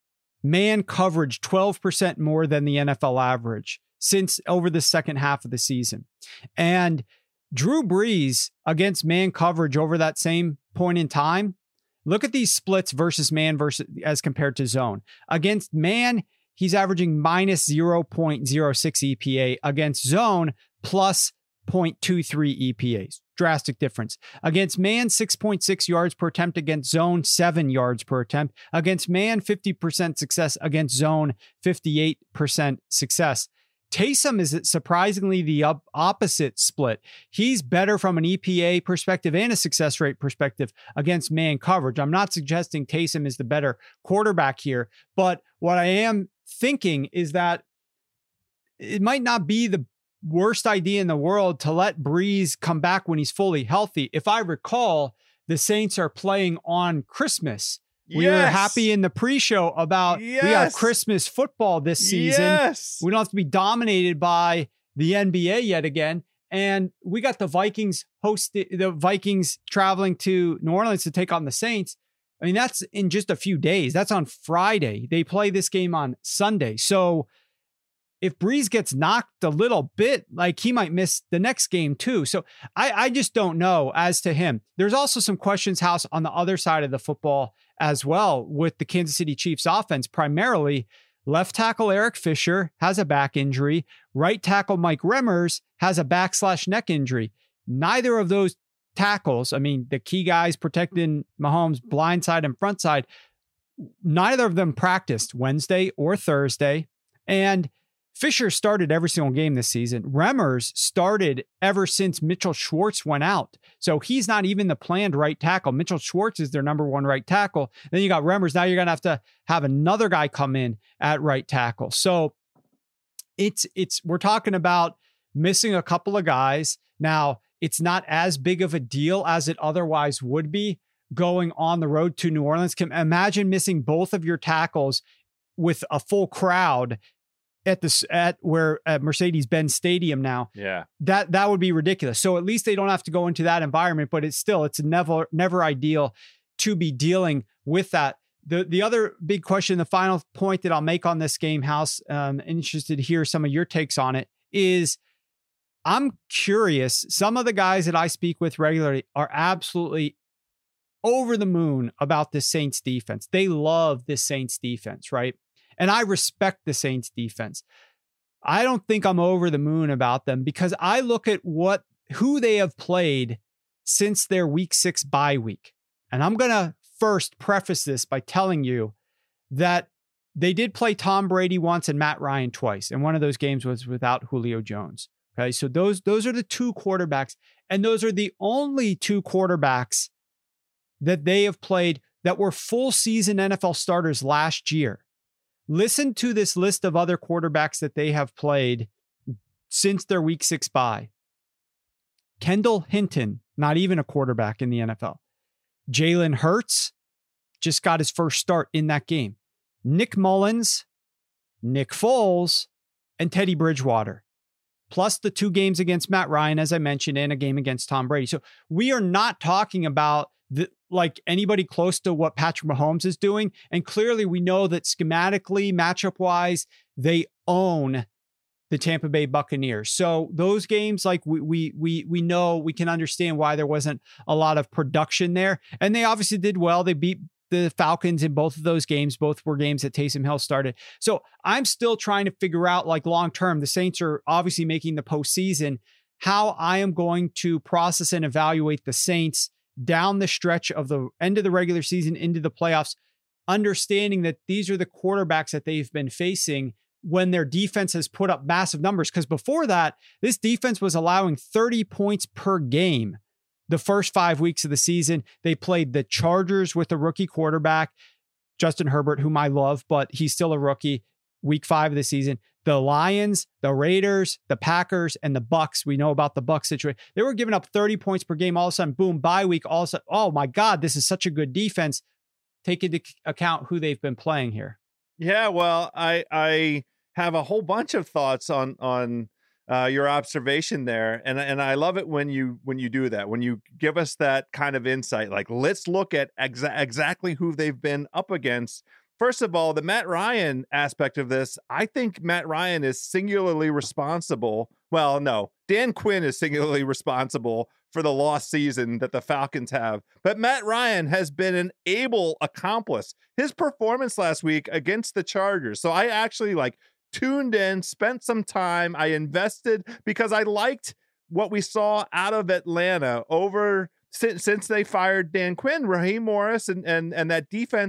man coverage twelve percent more than the N F L average since over the second half of the season. And Drew Brees against man coverage over that same point in time, look at these splits versus man versus as compared to zone. Against man, he's averaging minus zero point zero six E P A. Against zone, plus zero point two three E P A. Drastic difference. Against man, six point six yards per attempt. Against zone, seven yards per attempt. Against man, fifty percent success. Against zone, fifty-eight percent success. Taysom is surprisingly the up opposite split. He's better from an E P A perspective and a success rate perspective against man coverage. I'm not suggesting Taysom is the better quarterback here, but what I am thinking is that it might not be the worst idea in the world to let Breeze come back when he's fully healthy. If I recall, the Saints are playing on Christmas. We yes. were happy in the pre-show about yes. we have Christmas football this season. Yes. We don't have to be dominated by the N B A yet again. And we got the Vikings hosted, the Vikings traveling to New Orleans to take on the Saints. I mean, that's in just a few days. That's on Friday. They play this game on Sunday. So if Breeze gets knocked a little bit, like he might miss the next game too. So I, I just don't know as to him. There's also some questions, House, on the other side of the football as well with the Kansas City Chiefs offense. Primarily, left tackle Eric Fisher has a back injury. Right tackle Mike Remmers has a back slash neck injury. Neither of those tackles, I mean, the key guys protecting Mahomes blind side and front side, neither of them practiced Wednesday or Thursday. And Fisher started every single game this season. Remmers started ever since Mitchell Schwartz went out. So he's not even the planned right tackle. Mitchell Schwartz is their number one right tackle. Then you got Remmers. Now you're going to have to have another guy come in at right tackle. So it's, it's, we're talking about missing a couple of guys. Now it's not as big of a deal as it otherwise would be going on the road to New Orleans. Can imagine missing both of your tackles with a full crowd at this at where at Mercedes-Benz Stadium now. Yeah. That that would be ridiculous. So at least they don't have to go into that environment, but it's still it's never never ideal to be dealing with that. The the other big question, the final point that I'll make on this game, House, um, interested to hear some of your takes on it, is I'm curious. Some of the guys that I speak with regularly are absolutely over the moon about this Saints defense. They love this Saints defense, right? And I respect the Saints defense. I don't think I'm over the moon about them because I look at what who they have played since their week six bye week. And I'm going to first preface this by telling you that they did play Tom Brady once and Matt Ryan twice. And one of those games was without Julio Jones. Okay. So those, those are the two quarterbacks. And those are the only two quarterbacks that they have played that were full season N F L starters last year. Listen to this list of other quarterbacks that they have played since their week six bye. Kendall Hinton, not even a quarterback in the N F L. Jalen Hurts just got his first start in that game. Nick Mullins, Nick Foles, and Teddy Bridgewater. Plus the two games against Matt Ryan, as I mentioned, and a game against Tom Brady. So we are not talking about the, like anybody close to what Patrick Mahomes is doing. And clearly we know that schematically, matchup wise, they own the Tampa Bay Buccaneers. So those games, like we, we, we, we know, we can understand why there wasn't a lot of production there. And they obviously did well. They beat the Falcons in both of those games. Both were games that Taysom Hill started. So I'm still trying to figure out, like long-term, the Saints are obviously making the postseason, how I am going to process and evaluate the Saints down the stretch of the end of the regular season into the playoffs, understanding that these are the quarterbacks that they've been facing when their defense has put up massive numbers. Because before that, this defense was allowing thirty points per game. The first five weeks of the season, they played the Chargers with a rookie quarterback, Justin Herbert, whom I love, but he's still a rookie. Week five of the season, the Lions, the Raiders, the Packers, and the Bucks. We know about the Bucks situation. They were giving up thirty points per game. All of a sudden, boom, bye week. All of a sudden, oh my God, this is such a good defense. Take into account who they've been playing here. Yeah, well, I I have a whole bunch of thoughts on on uh, your observation there, and and I love it when you when you do that, when you give us that kind of insight. Like, let's look at exa- exactly who they've been up against. First of all, the Matt Ryan aspect of this, I think Matt Ryan is singularly responsible. Well, no, Dan Quinn is singularly responsible for the lost season that the Falcons have. But Matt Ryan has been an able accomplice. His performance last week against the Chargers. So I actually like tuned in, spent some time. I invested because I liked what we saw out of Atlanta over since, since they fired Dan Quinn, Raheem Morris, and, and, and that defense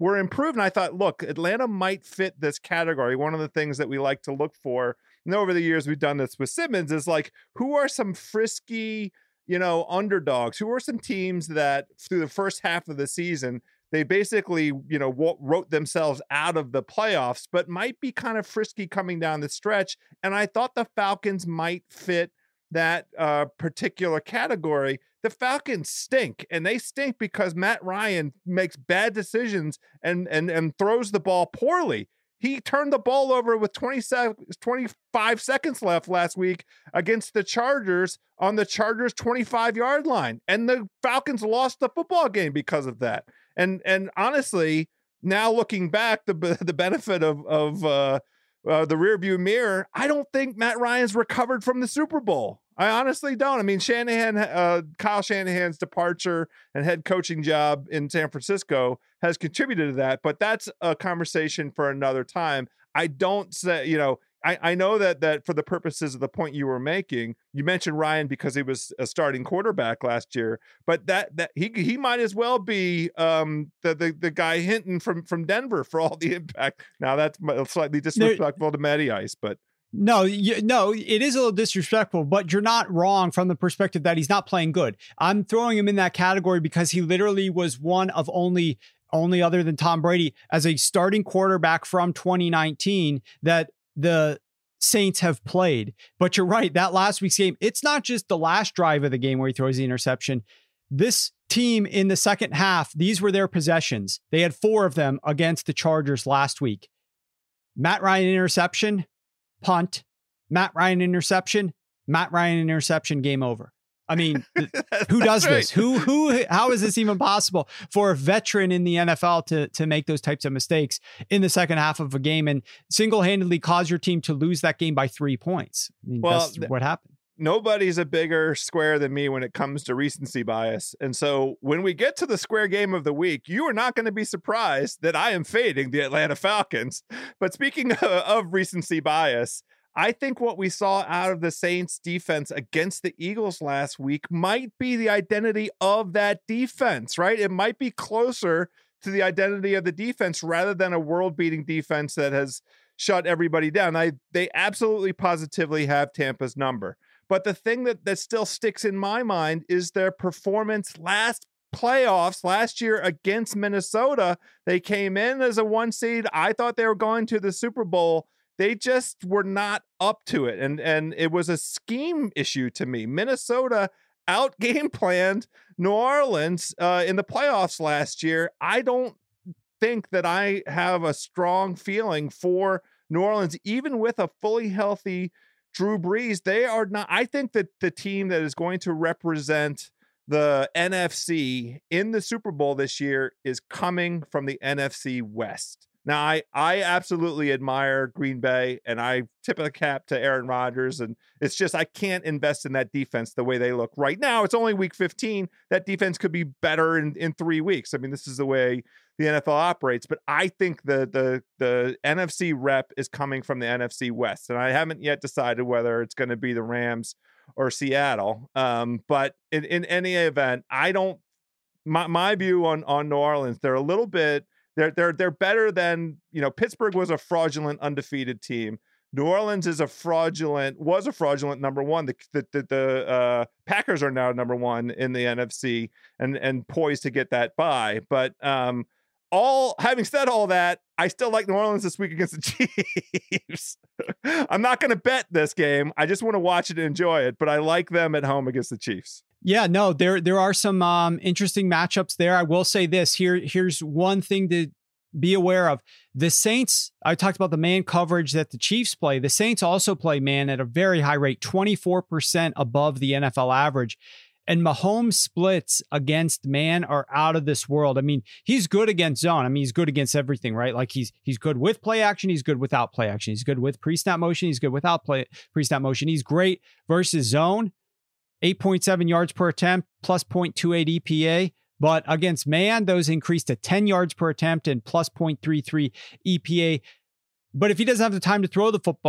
were improved. And I thought, look, Atlanta might fit this category. One of the things that we like to look for, and over the years we've done this with Simmons, is like, who are some frisky, you know, underdogs? Who are some teams that through the first half of the season, they basically, you know, w- wrote themselves out of the playoffs, but might be kind of frisky coming down the stretch. And I thought the Falcons might fit that uh, particular category. The Falcons stink, and they stink because Matt Ryan makes bad decisions and and and throws the ball poorly. He turned the ball over with twenty-five seconds left last week against the Chargers on the Chargers twenty-five yard line. And the Falcons lost the football game because of that. And, and honestly, now looking back, the, the benefit of, of uh, uh, the rearview mirror, I don't think Matt Ryan's recovered from the Super Bowl. I honestly don't. I mean, Shanahan, uh, Kyle Shanahan's departure and head coaching job in San Francisco has contributed to that, but that's a conversation for another time. I don't say, you know, I, I know that that for the purposes of the point you were making, you mentioned Ryan because he was a starting quarterback last year, but that that he he might as well be um, the, the the guy Hinton from from Denver for all the impact. Now that's slightly disrespectful to Matty Ice, but. No, you, no, it is a little disrespectful, but you're not wrong from the perspective that he's not playing good. I'm throwing him in that category because he literally was one of only, only other than Tom Brady as a starting quarterback from twenty nineteen that the Saints have played. But you're right, that last week's game, it's not just the last drive of the game where he throws the interception. This team in the second half, these were their possessions. They had four of them against the Chargers last week. Matt Ryan interception, punt, Matt Ryan interception, Matt Ryan interception, game over. I mean, who does right. this? Who, who, how is this even possible for a veteran in the N F L to, to make those types of mistakes in the second half of a game and single-handedly cause your team to lose that game by three points? I mean, well, that's th- what happened. Nobody's a bigger square than me when it comes to recency bias. And so when we get to the square game of the week, you are not going to be surprised that I am fading the Atlanta Falcons. But speaking of, of recency bias, I think what we saw out of the Saints defense against the Eagles last week might be the identity of that defense, right? It might be closer to the identity of the defense rather than a world-beating defense that has shut everybody down. I, they absolutely positively have Tampa's number. But the thing that, that still sticks in my mind is their performance last playoffs last year against Minnesota. They came in as a one seed. I thought they were going to the Super Bowl. They just were not up to it. And, and it was a scheme issue to me. Minnesota out game planned New Orleans uh, in the playoffs last year. I don't think that I have a strong feeling for New Orleans, even with a fully healthy Drew Brees. They are not, I think that the team that is going to represent the N F C in the Super Bowl this year is coming from the N F C West. Now, I, I absolutely admire Green Bay, and I tip of the cap to Aaron Rodgers, and it's just I can't invest in that defense the way they look right now. It's only week fifteen. That defense could be better in, in three weeks. I mean, this is the way the N F L operates, but I think the the the N F C rep is coming from the N F C West, and I haven't yet decided whether it's going to be the Rams or Seattle. Um, but in, in any event, I don't. My my view on on New Orleans, they're a little bit. They're they're they're better than, you know, Pittsburgh was a fraudulent undefeated team. New Orleans is a fraudulent was a fraudulent number one. The the the, the uh, Packers are now number one in the N F C and and poised to get that bye. But um, all having said all that, I still like New Orleans this week against the Chiefs. I'm not going to bet this game. I just want to watch it and enjoy it. But I like them at home against the Chiefs. Yeah, no, there there are some um, interesting matchups there. I will say this. Here, here's one thing to be aware of. The Saints, I talked about the man coverage that the Chiefs play. The Saints also play man at a very high rate, twenty-four percent above the N F L average. And Mahomes' splits against man are out of this world. I mean, he's good against zone. I mean, he's good against everything, right? Like he's he's good with play action. He's good without play action. He's good with pre-snap motion. He's good without play pre-snap motion. He's great versus zone. eight point seven yards per attempt, plus zero point two eight E P A. But against man, those increased to ten yards per attempt and plus zero point three three E P A. But if he doesn't have the time to throw the football,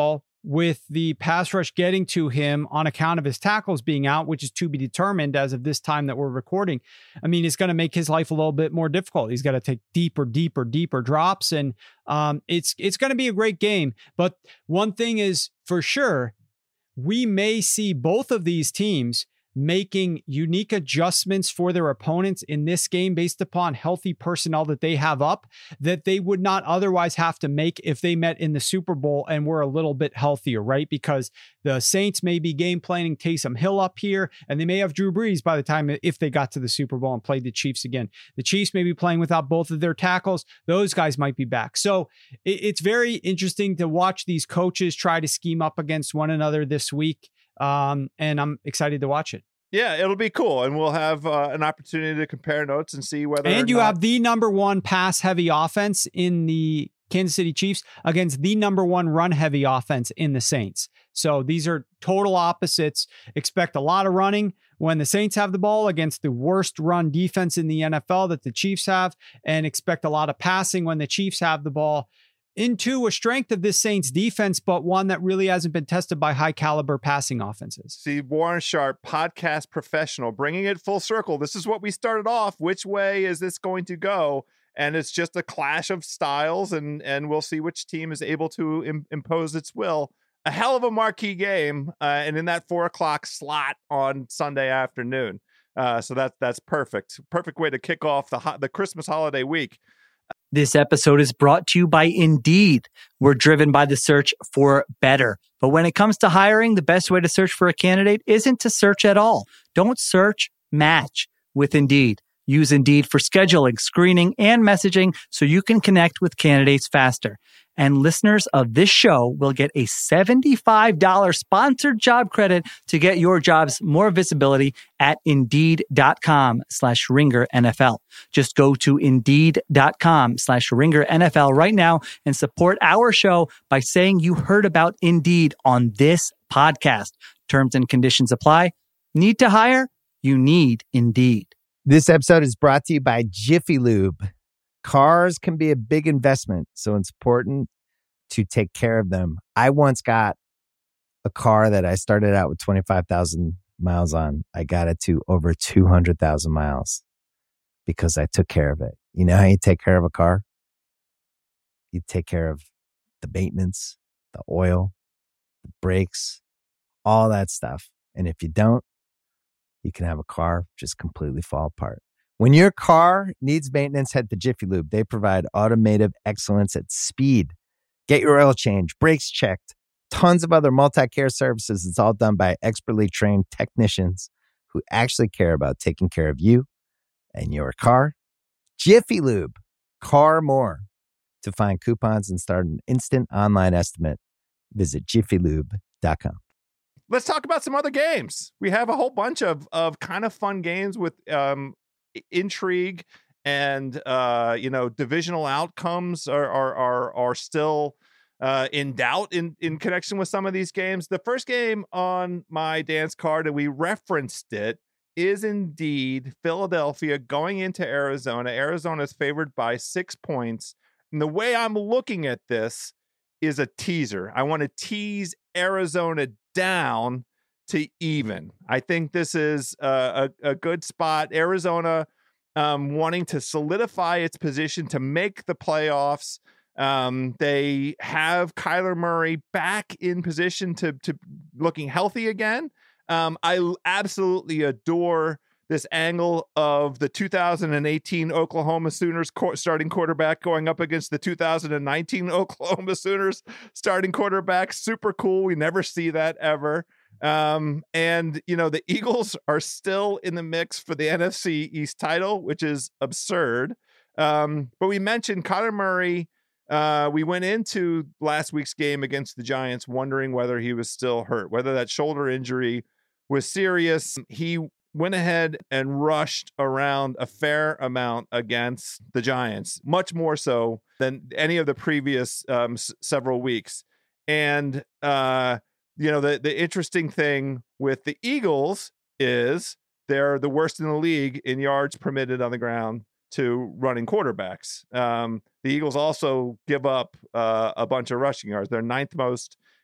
with the pass rush getting to him on account of his tackles being out, which is to be determined as of this time that we're recording. I mean, it's going to make his life a little bit more difficult. He's got to take deeper, deeper, deeper drops. And um, it's, it's going to be a great game. But one thing is for sure, we may see both of these teams making unique adjustments for their opponents in this game based upon healthy personnel that they have up that they would not otherwise have to make if they met in the Super Bowl and were a little bit healthier, right? Because the Saints may be game planning Taysom Hill up here, and they may have Drew Brees by the time if they got to the Super Bowl and played the Chiefs again. The Chiefs may be playing without both of their tackles. Those guys might be back. So it, it's very interesting to watch these coaches try to scheme up against one another this week. Um, and I'm excited to watch it. Yeah, it'll be cool. And we'll have uh, an opportunity to compare notes and see whether And you not- have the number one pass heavy offense in the Kansas City Chiefs against the number one run heavy offense in the Saints. So these are total opposites. Expect a lot of running when the Saints have the ball against the worst run defense in the N F L that the Chiefs have, and expect a lot of passing when the Chiefs have the ball, into a strength of this Saints defense, but one that really hasn't been tested by high caliber passing offenses. See, Warren Sharp, podcast professional, bringing it full circle. This is what we started off. Which way is this going to go? And it's just a clash of styles, and and we'll see which team is able to im- impose its will. A hell of a marquee game, uh, and in that four o'clock slot on Sunday afternoon. Uh, so that that's perfect. Perfect way to kick off the ho- the Christmas holiday week. This episode is brought to you by Indeed. We're driven by the search for better. But when it comes to hiring, the best way to search for a candidate isn't to search at all. Don't search, match with Indeed. Use Indeed for scheduling, screening, and messaging so you can connect with candidates faster. And listeners of this show will get a seventy-five dollars sponsored job credit to get your jobs more visibility at Indeed.com slash Ringer NFL. Just go to Indeed.com slash Ringer NFL right now and support our show by saying you heard about Indeed on this podcast. Terms and conditions apply. Need to hire? You need Indeed. This episode is brought to you by Jiffy Lube. Cars can be a big investment, so it's important to take care of them. I once got a car that I started out with twenty-five thousand miles on. I got it to over two hundred thousand miles because I took care of it. You know how you take care of a car? You take care of the maintenance, the oil, the brakes, all that stuff. And if you don't, you can have a car just completely fall apart. When your car needs maintenance, head to Jiffy Lube. They provide automotive excellence at speed. Get your oil change, brakes checked, tons of other multi-care services. It's all done by expertly trained technicians who actually care about taking care of you and your car. Jiffy Lube, car more. To find coupons and start an instant online estimate, visit jiffy lube dot com. Let's talk about some other games. We have a whole bunch of of kind of fun games with um, intrigue and uh, you know, divisional outcomes are are are, are still uh, in doubt in in connection with some of these games. The first game on my dance card, and we referenced it, is indeed Philadelphia going into Arizona. Arizona is favored by six points. And the way I'm looking at this is a teaser. I want to tease Arizona down to even. I think this is a, a, a good spot. Arizona um, wanting to solidify its position to make the playoffs. Um, they have Kyler Murray back in position to, to looking healthy again. Um, I absolutely adore this angle of the two thousand eighteen Oklahoma Sooners co- starting quarterback going up against the two thousand nineteen Oklahoma Sooners starting quarterback. Super cool. We never see that ever. Um, and, you know, the Eagles are still in the mix for the N F C East title, which is absurd. Um, but we mentioned Kyler Murray. Uh, we went into last week's game against the Giants wondering whether he was still hurt, whether that shoulder injury was serious. He went ahead and rushed around a fair amount against the Giants, much more so than any of the previous um, s- several weeks. And, uh, you know, the, the interesting thing with the Eagles is they're the worst in the league in yards permitted on the ground to running quarterbacks. Um, the Eagles also give up uh, a bunch of rushing yards. They're ninth most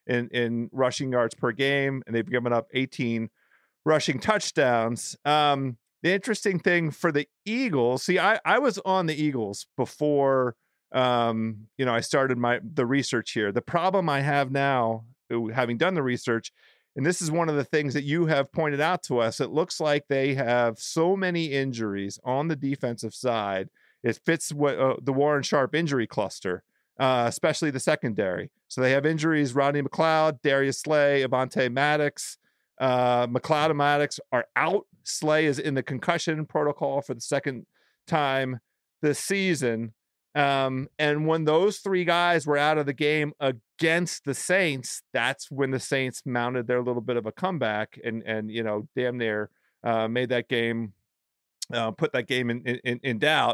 in, in rushing yards per game, and they've given up eighteen rushing touchdowns. Um, the interesting thing for the Eagles, see, I, I was on the Eagles before, um, you know, I started my the research here. The problem I have now, having done the research, and this is one of the things that you have pointed out to us, it looks like they have so many injuries on the defensive side. It fits what uh, the Warren Sharp injury cluster, uh, especially the secondary. So they have injuries: Rodney McLeod, Darius Slay, Avonte Maddox. Uh, McLeod and Maddox are out. Slay is in the concussion protocol for the second time this season. Um, and when those three guys were out of the game against the Saints, that's when the Saints mounted their little bit of a comeback and, and, you know, damn near, uh, made that game, uh, put that game in, in, in doubt.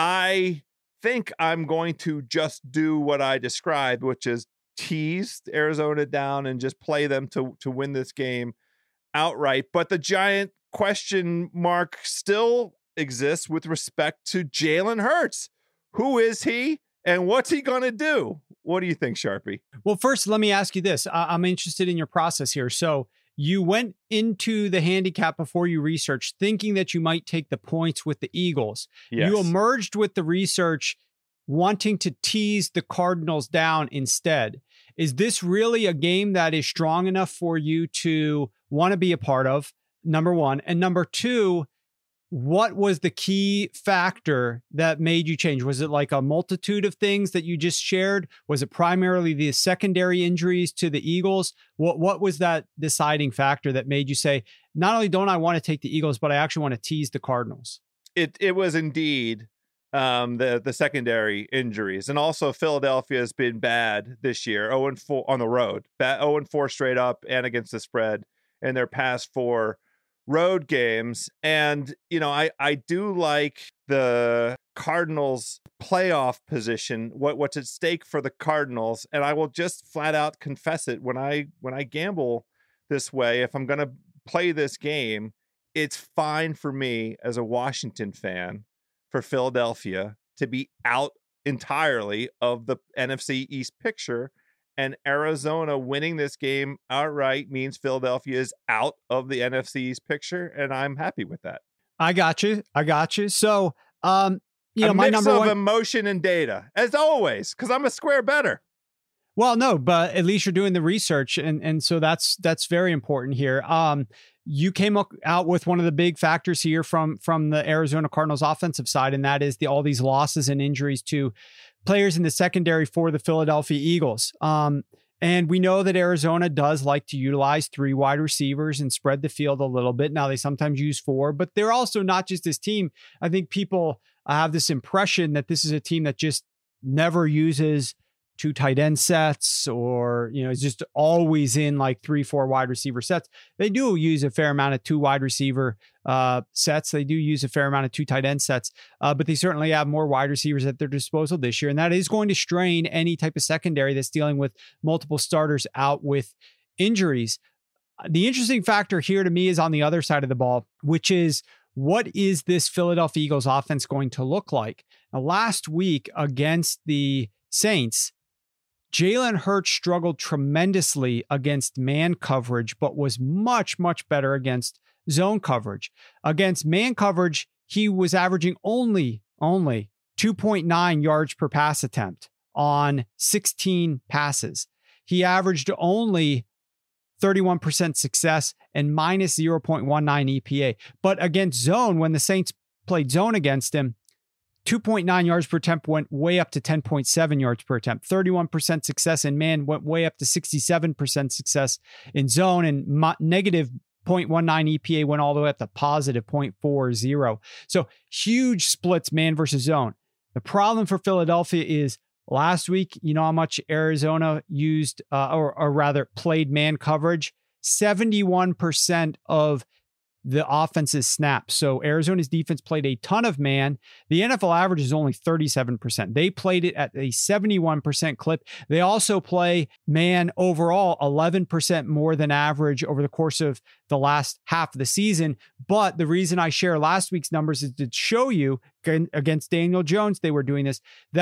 I think I'm going to just do what I described, which is tease Arizona down and just play them to, to win this game outright. But the giant question mark still exists with respect to Jalen Hurts. Who is he and what's he going to do? What do you think, Sharpie? Well, first, let me ask you this. I- I'm interested in your process here. So you went into the handicap before you researched thinking that you might take the points with the Eagles. Yes. You emerged with the research wanting to tease the Cardinals down instead. Is this really a game that is strong enough for you to want to be a part of? Number one. And number two, what was the key factor that made you change? Was it like a multitude of things that you just shared? Was it primarily the secondary injuries to the Eagles? What what was that deciding factor that made you say, not only don't I want to take the Eagles, but I actually want to tease the Cardinals? It it was indeed um, the the secondary injuries, and also Philadelphia has been bad this year, oh and four on the road, bad, oh and four straight up, and against the spread in their past four road games. And, you know, I, I do like the Cardinals playoff position, what, what's at stake for the Cardinals. And I will just flat out confess it. When I, when I gamble this way, if I'm going to play this game, it's fine for me as a Washington fan for Philadelphia to be out entirely of the N F C East picture. And Arizona winning this game outright means Philadelphia is out of the N F C East picture, and I'm happy with that. I got you. I got you. So, um, you know, a my mix number of one emotion and data, as always, because I'm a square better. Well, no, but at least you're doing the research, and and so that's that's very important here. Um, you came up, out with one of the big factors here from from the Arizona Cardinals offensive side, and that is the all these losses and injuries to players in the secondary for the Philadelphia Eagles. Um, and we know that Arizona does like to utilize three wide receivers and spread the field a little bit. Now, they sometimes use four, but they're also not just this team. I think people have this impression that this is a team that just never uses two tight end sets, or, you know, is just always in like three, four wide receiver sets. They do use a fair amount of two wide receiver uh, sets. They do use a fair amount of two tight end sets, uh, but they certainly have more wide receivers at their disposal this year. And that is going to strain any type of secondary that's dealing with multiple starters out with injuries. The interesting factor here to me is on the other side of the ball, which is, what is this Philadelphia Eagles offense going to look like? Now, last week against the Saints, Jalen Hurts struggled tremendously against man coverage, but was much, much better against zone coverage. Against man coverage, he was averaging only, only two point nine yards per pass attempt on sixteen passes. He averaged only thirty-one percent success and minus zero point one nine E P A. But against zone, when the Saints played zone against him, two point nine yards per attempt went way up to ten point seven yards per attempt. thirty-one percent success in man went way up to sixty-seven percent success in zone, and mo- negative zero point one nine E P A went all the way up to positive zero point four zero. So huge splits, man versus zone. The problem for Philadelphia is last week, you know how much Arizona used, uh, or, or rather played man coverage? seventy-one percent of the offense's snaps. So Arizona's defense played a ton of man. The N F L average is only thirty-seven percent. They played it at a seventy-one percent clip. They also play man overall eleven percent more than average over the course of the last half of the season. But the reason I share last week's numbers is to show you, against Daniel Jones, they were doing this, that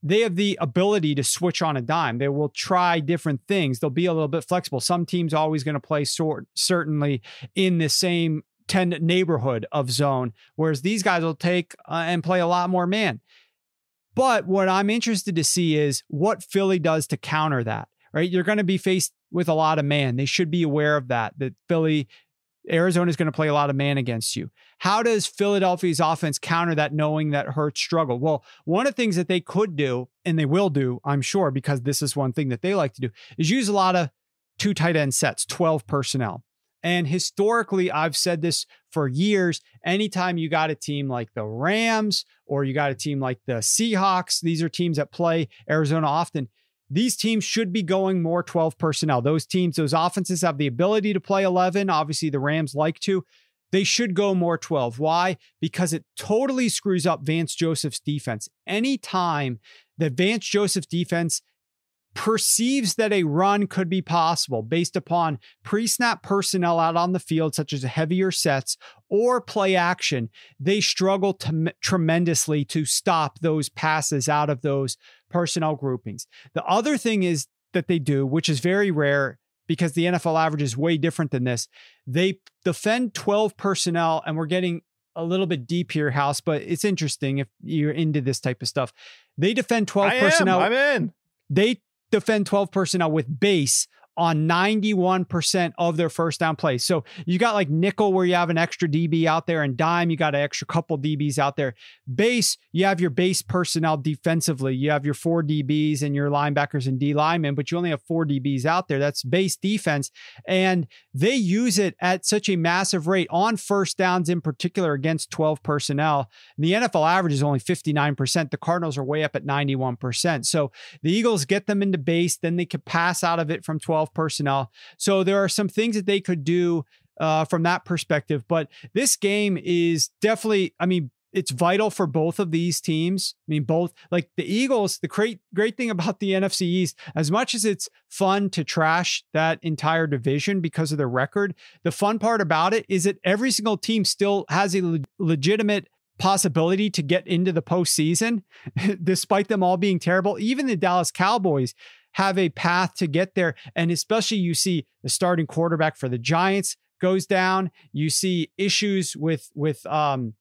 they have the ability to switch on a dime. They will try different things. They'll be a little bit flexible. Some teams are always going to play sort certainly in the same ten neighborhood of zone, whereas these guys will take uh, and play a lot more man. But what I'm interested to see is what Philly does to counter that, right? You're going to be faced with a lot of man. They should be aware of that, that Philly, Arizona is going to play a lot of man against you. How does Philadelphia's offense counter that, knowing that Hurts struggled? Well, one of the things that they could do, and they will do, I'm sure, because this is one thing that they like to do, is use a lot of two tight end sets, twelve personnel. And historically, I've said this for years, anytime you got a team like the Rams or you got a team like the Seahawks, these are teams that play Arizona often. These teams should be going more twelve personnel. Those teams, those offenses have the ability to play eleven. Obviously, the Rams like to. They should go more twelve. Why? Because it totally screws up Vance Joseph's defense. Anytime that Vance Joseph's defense perceives that a run could be possible based upon pre-snap personnel out on the field, such as heavier sets or play action, they struggle to, tremendously to stop those passes out of those personnel groupings. The other thing is that they do, which is very rare because the N F L average is way different than this. They defend twelve personnel, and we're getting a little bit deep here, House, but it's interesting if you're into this type of stuff. They defend twelve I personnel. am. I'm in. They defend twelve personnel with base on ninety-one percent of their first down plays. So you got like nickel where you have an extra D B out there, and dime, you got an extra couple D Bs out there. Base, you have your base personnel defensively. You have your four D Bs and your linebackers and D linemen, but you only have four D Bs out there. That's base defense. And they use it at such a massive rate on first downs in particular against twelve personnel. And the N F L average is only fifty-nine percent. The Cardinals are way up at ninety-one percent. So the Eagles get them into base, then they could pass out of it from twelve personnel. So there are some things that they could do uh, from that perspective. But this game is definitely, I mean, it's vital for both of these teams. I mean, both, like the Eagles, the great, great thing about the N F C East, as much as it's fun to trash that entire division because of their record, the fun part about it is that every single team still has a le- legitimate possibility to get into the postseason, despite them all being terrible. Even the Dallas Cowboys have a path to get there. And especially you see the starting quarterback for the Giants goes down. You see issues with, with, um,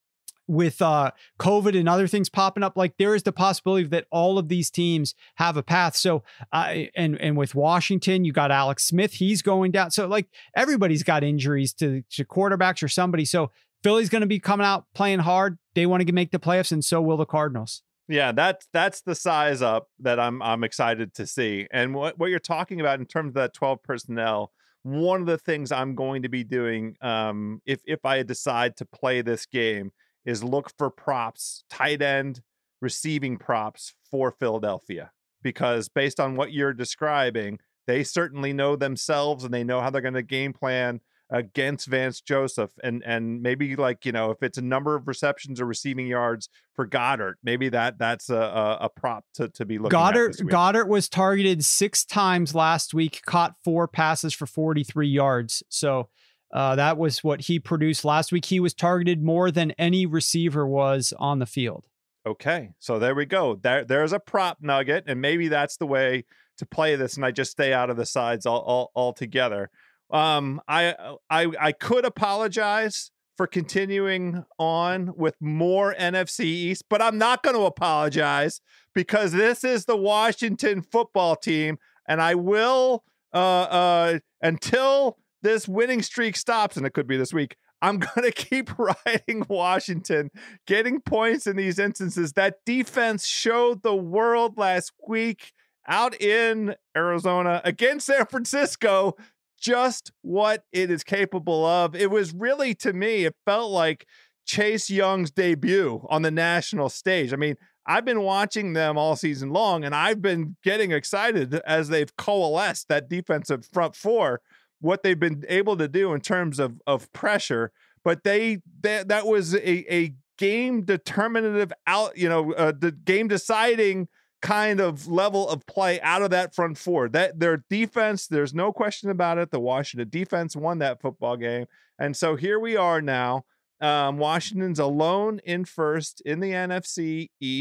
with uh, COVID and other things popping up. Like there is the possibility that all of these teams have a path. So, uh, and, and with Washington, you got Alex Smith, he's going down. So like everybody's got injuries to, to quarterbacks or somebody. So Philly's going to be coming out playing hard. They want to make the playoffs, and so will the Cardinals. Yeah, that's that's the size up that I'm I'm excited to see. And what, what you're talking about in terms of that twelve personnel, one of the things I'm going to be doing um, if if I decide to play this game is look for props, tight end, receiving props for Philadelphia. Because based on what you're describing, they certainly know themselves and they know how they're going to game plan against Vance Joseph, and and maybe like, you know, if it's a number of receptions or receiving yards for Goddard, maybe that that's a a, a prop to, to be looking Goddard, at this week. Goddard was targeted six times last week, caught four passes for forty-three yards. So uh, that was what he produced last week. He was targeted more than any receiver was on the field. Okay, so there we go. There, there's a prop nugget, and maybe that's the way to play this, and I just stay out of the sides all, all altogether. Um, I, I, I could apologize for continuing on with more N F C East, but I'm not going to apologize because this is the Washington football team, and I will, uh, uh, until this winning streak stops, and it could be this week, I'm going to keep riding Washington, getting points in these instances. That defense showed the world last week out in Arizona against San Francisco just what it is capable of. It was really, to me, it felt like Chase Young's debut on the national stage. I mean, I've been watching them all season long, and I've been getting excited as they've coalesced that defensive front four, what they've been able to do in terms of, of pressure. But they, they that was a, a game determinative out, you know, uh, the game deciding kind of level of play out of that front four. That their defense, there's no question about it. The Washington defense won that football game. And so here we are now. Um, Washington's alone in first in the N F C East.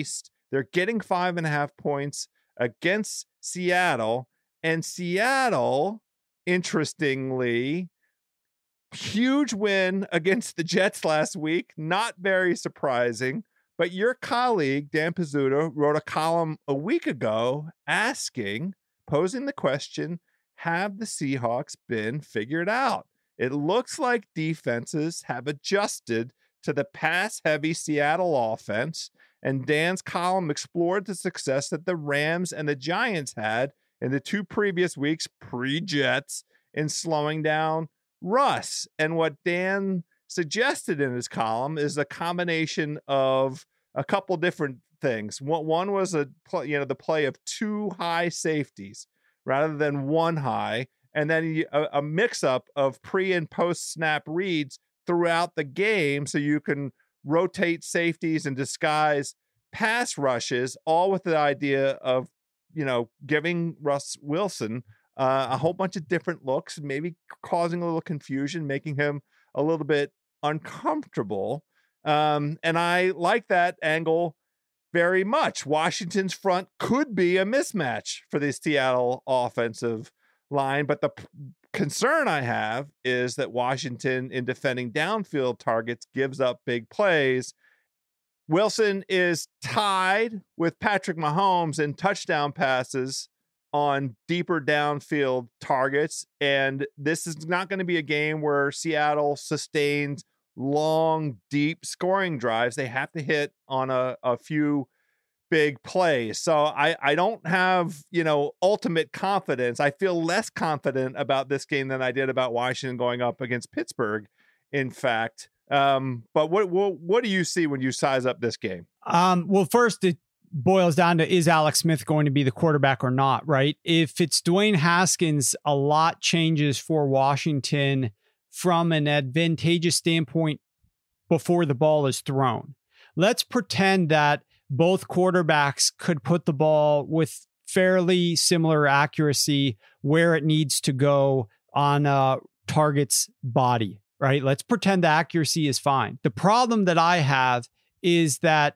They're getting five and a half points against Seattle. And Seattle, interestingly, huge win against the Jets last week. Not very surprising. But your colleague, Dan Pizzuto, wrote a column a week ago asking, posing the question, have the Seahawks been figured out? It looks like defenses have adjusted to the pass-heavy Seattle offense, and Dan's column explored the success that the Rams and the Giants had in the two previous weeks pre-Jets in slowing down Russ. And what Dan suggested in his column is a combination of a couple different things. One was a you know the play of two high safeties rather than one high, and then a, a mix-up of pre and post snap reads throughout the game, so you can rotate safeties and disguise pass rushes, all with the idea of you know giving Russ Wilson uh, a whole bunch of different looks, maybe causing a little confusion, making him a little bit uncomfortable. Um, and I like that angle very much. Washington's front could be a mismatch for the Seattle offensive line, but the p- concern I have is that Washington, in defending downfield targets, gives up big plays. Wilson is tied with Patrick Mahomes in touchdown passes on deeper downfield targets, and this is not going to be a game where Seattle sustains long, deep scoring drives. They have to hit on a, a few big plays. So I, I don't have, you know, ultimate confidence. I feel less confident about this game than I did about Washington going up against Pittsburgh, in fact. Um, but what, what, what do you see when you size up this game? Um, well, first, it boils down to, is Alex Smith going to be the quarterback or not, right? If it's Dwayne Haskins, a lot changes for Washington from an advantageous standpoint before the ball is thrown. Let's pretend that both quarterbacks could put the ball with fairly similar accuracy where it needs to go on a target's body, right? Let's pretend the accuracy is fine. The problem that I have is that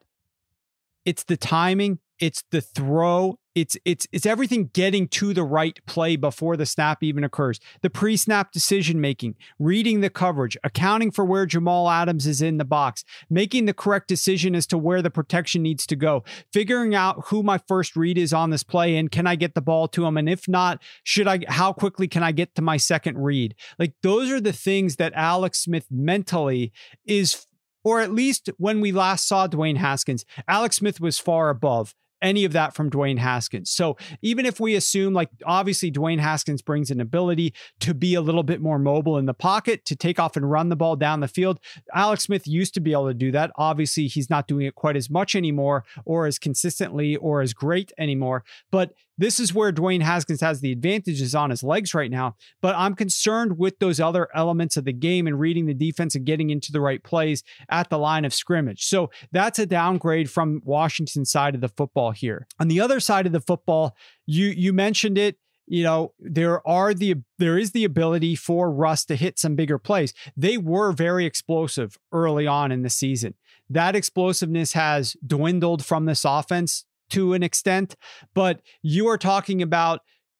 it's the timing, it's the throw, it's it's it's everything getting to the right play before the snap even occurs. The pre-snap decision making, reading the coverage, accounting for where Jamal Adams is in the box, making the correct decision as to where the protection needs to go, figuring out who my first read is on this play and can I get the ball to him, and if not, should I how quickly can I get to my second read? Like, those are the things that Alex Smith mentally is, or at least when we last saw Dwayne Haskins, Alex Smith was far above any of that from Dwayne Haskins. So even if we assume, like, obviously Dwayne Haskins brings an ability to be a little bit more mobile in the pocket, to take off and run the ball down the field. Alex Smith used to be able to do that. Obviously, he's not doing it quite as much anymore, or as consistently, or as great anymore. But this is where Dwayne Haskins has the advantages on his legs right now. But I'm concerned with those other elements of the game and reading the defense and getting into the right plays at the line of scrimmage. So that's a downgrade from Washington's side of the football here. On the other side of the football, you you mentioned it, you know, there are the there is the ability for Russ to hit some bigger plays. They were very explosive early on in the season. That explosiveness has dwindled from this offense to an extent, but you are talking about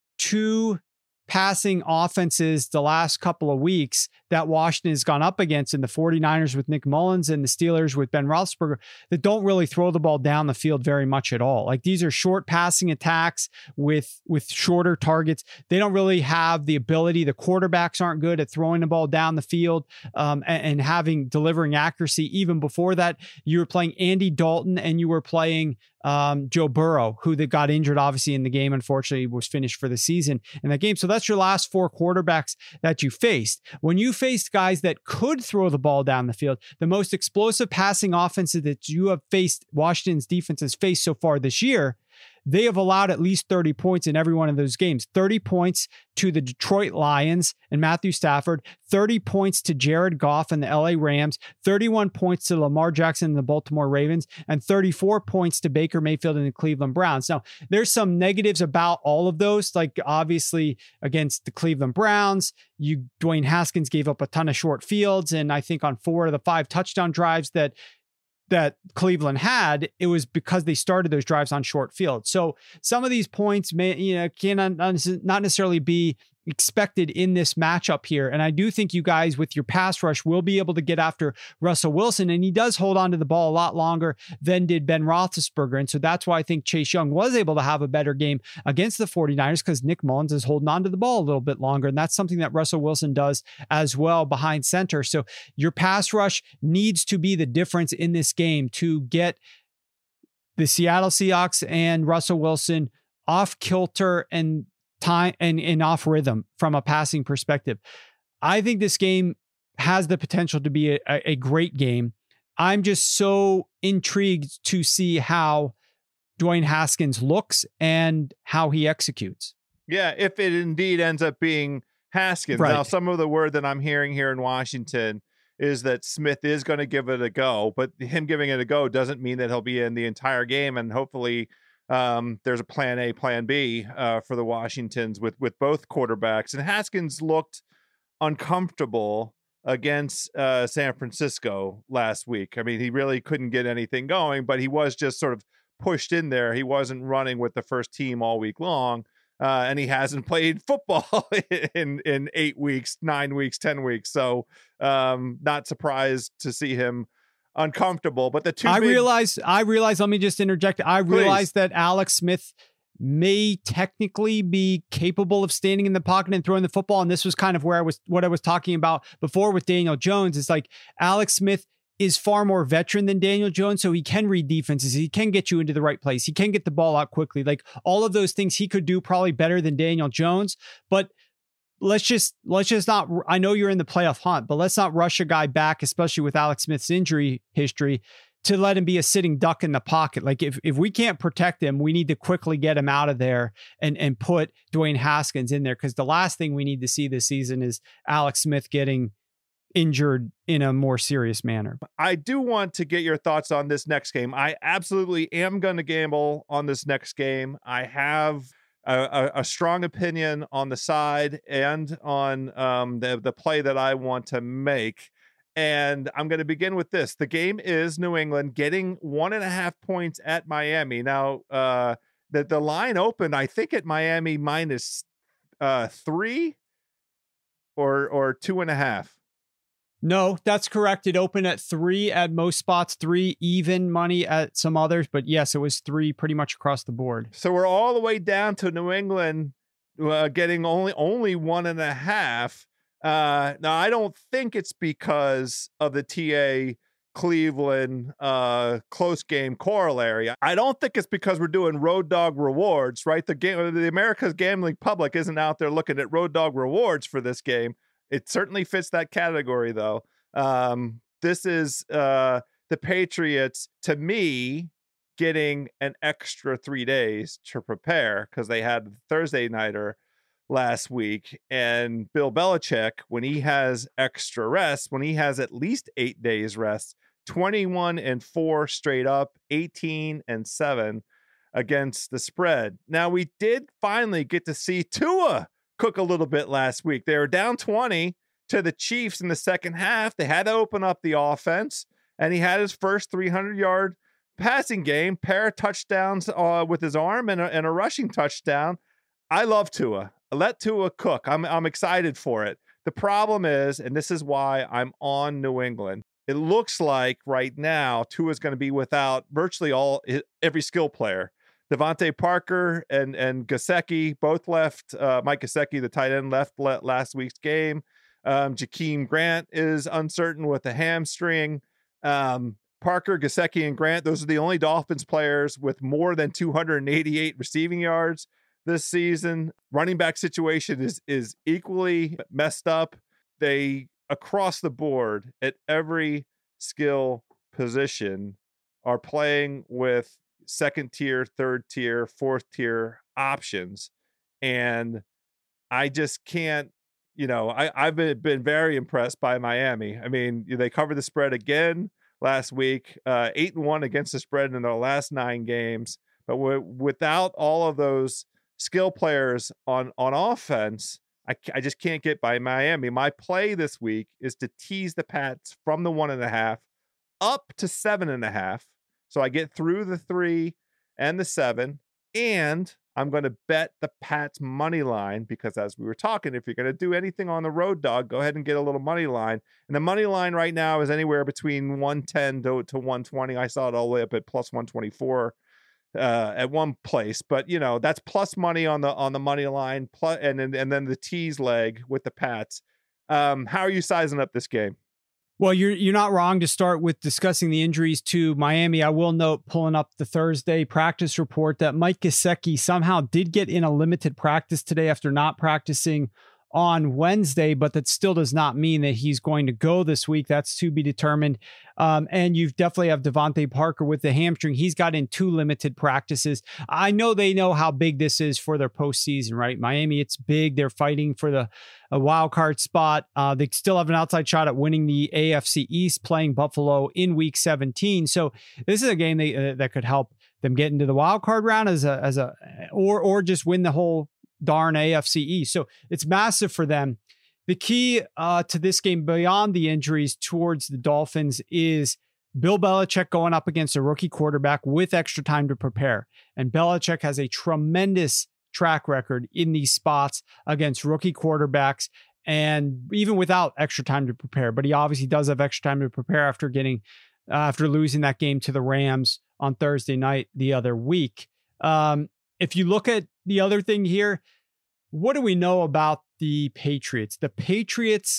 two passing offenses the last couple of weeks that Washington has gone up against, in the 49ers with Nick Mullins and the Steelers with Ben Roethlisberger, that don't really throw the ball down the field very much at all. Like, these are short passing attacks with, with shorter targets. They don't really have the ability. The quarterbacks aren't good at throwing the ball down the field um, and, and having delivering accuracy. Even before that, you were playing Andy Dalton and you were playing Um, Joe Burrow, who that got injured, obviously, in the game, unfortunately was finished for the season in that game. So that's your last four quarterbacks that you faced. When you faced guys that could throw the ball down the field, the most explosive passing offenses that you have faced, Washington's defense has faced so far this year, they have allowed at least thirty points in every one of those games. thirty points to the Detroit Lions and Matthew Stafford, thirty points to Jared Goff and the L A Rams, thirty-one points to Lamar Jackson and the Baltimore Ravens, and thirty-four points to Baker Mayfield and the Cleveland Browns. Now, there's some negatives about all of those. Like, obviously, against the Cleveland Browns, you Dwayne Haskins gave up a ton of short fields, and I think on four of the five touchdown drives that that Cleveland had, it was because they started those drives on short field. So some of these points may, you know, cannot not necessarily be expected in this matchup here. And I do think you guys with your pass rush will be able to get after Russell Wilson. And he does hold on to the ball a lot longer than did Ben Roethlisberger. And so that's why I think Chase Young was able to have a better game against the 49ers, because Nick Mullins is holding on to the ball a little bit longer. And that's something that Russell Wilson does as well behind center. So your pass rush needs to be the difference in this game to get the Seattle Seahawks and Russell Wilson off kilter and time and, and off rhythm from a passing perspective. I think this game has the potential to be a, a great game. I'm just so intrigued to see how Dwayne Haskins looks and how he executes. Yeah, if it indeed ends up being Haskins. Right. Now, some of the word that I'm hearing here in Washington is that Smith is going to give it a go, but him giving it a go doesn't mean that he'll be in the entire game. And hopefully um, there's a plan A, plan B uh, for the Washingtons with, with both quarterbacks. And Haskins looked uncomfortable against uh, San Francisco last week. I mean, he really couldn't get anything going, but he was just sort of pushed in there. He wasn't running with the first team all week long. Uh, and he hasn't played football in, in eight weeks, nine weeks, ten weeks. So um, not surprised to see him uncomfortable. But the two I big... realize, I realize, let me just interject. I realize that Alex Smith may technically be capable of standing in the pocket and throwing the football. And this was kind of where I was, what I was talking about before with Daniel Jones. It's like Alex Smith is far more veteran than Daniel Jones, so he can read defenses. He can get you into the right place. He can get the ball out quickly. Like all of those things he could do probably better than Daniel Jones. But let's just, let's just not, I know you're in the playoff hunt, but let's not rush a guy back, especially with Alex Smith's injury history, to let him be a sitting duck in the pocket. Like if, if we can't protect him, we need to quickly get him out of there and, and put Dwayne Haskins in there. Cause the last thing we need to see this season is Alex Smith getting injured in a more serious manner. I do want to get your thoughts on this next game. I absolutely am going to gamble on this next game. I have a, a, a strong opinion on the side and on um, the, the play that I want to make. And I'm going to begin with this. The game is New England getting one and a half points at Miami. Now, uh, the, the line opened, I think, at Miami minus uh, three or or two and a half. No, that's correct. It opened at three at most spots, three even money at some others. But yes, it was three pretty much across the board. So we're all the way down to New England uh, getting only only one and a half. Uh, now, I don't think it's because of the T A Cleveland uh, close game corollary. I don't think it's because we're doing road dog rewards, right? The game, the America's gambling public isn't out there looking at road dog rewards for this game. It certainly fits that category, though. Um, this is uh, the Patriots, to me, getting an extra three days to prepare because they had the Thursday nighter last week. And Bill Belichick, when he has extra rest, when he has at least eight days rest, twenty-one and four straight up, eighteen and seven against the spread. Now, we did finally get to see Tua cook a little bit last week. They were down twenty to the Chiefs in the second half. They had to open up the offense, and he had his first three hundred yard passing game, pair of touchdowns uh, with his arm and a, and a rushing touchdown. I love Tua. Let Tua cook. I'm I'm excited for it. The problem is, and this is why I'm on New England, it looks like right now Tua is going to be without virtually all every skill player. Devontae Parker and and Gesicki both left. Uh, Mike Gesicki, the tight end, left last week's game. Um, Jakeem Grant is uncertain with a hamstring. Um, Parker, Gesicki, and Grant, those are the only Dolphins players with more than two hundred eighty-eight receiving yards this season. Running back situation is is equally messed up. They, across the board, at every skill position, are playing with second tier, third tier, fourth tier options. And I just can't, you know, I, I've been, been very impressed by Miami. I mean, they covered the spread again last week, uh, eight and one against the spread in their last nine games. But w- without all of those skill players on, on offense, I, I just can't get by Miami. My play this week is to tease the Pats from the one and a half up to seven and a half. So I get through the three and the seven, and I'm going to bet the Pats money line because, as we were talking, if you're going to do anything on the road dog, go ahead and get a little money line. And the money line right now is anywhere between one ten to, to one twenty. I saw it all the way up at plus one twenty-four uh, at one place, but you know, that's plus money on the, on the money line plus, and then, and then the tease leg with the Pats. Um, how are you sizing up this game? Well, you're you're not wrong to start with discussing the injuries to Miami. I will note, pulling up the Thursday practice report, that Mike Gesicki somehow did get in a limited practice today after not practicing on Wednesday, but that still does not mean that he's going to go this week. That's to be determined. Um, and you definitely have Devontae Parker with the hamstring. He's got in two limited practices. I know they know how big this is for their postseason, right? Miami, it's big. They're fighting for the a wild card spot. Uh, they still have an outside shot at winning the A F C East, playing Buffalo in week seventeen. So this is a game they, uh, that could help them get into the wild card round as a, as a, or, or just win the whole darn A F C East. So it's massive for them. The key uh, to this game, beyond the injuries towards the Dolphins, is Bill Belichick going up against a rookie quarterback with extra time to prepare. And Belichick has a tremendous track record in these spots against rookie quarterbacks, and even without extra time to prepare. But he obviously does have extra time to prepare after getting, uh, after losing that game to the Rams on Thursday night the other week. Um, if you look at the other thing here, what do we know about the Patriots? The Patriots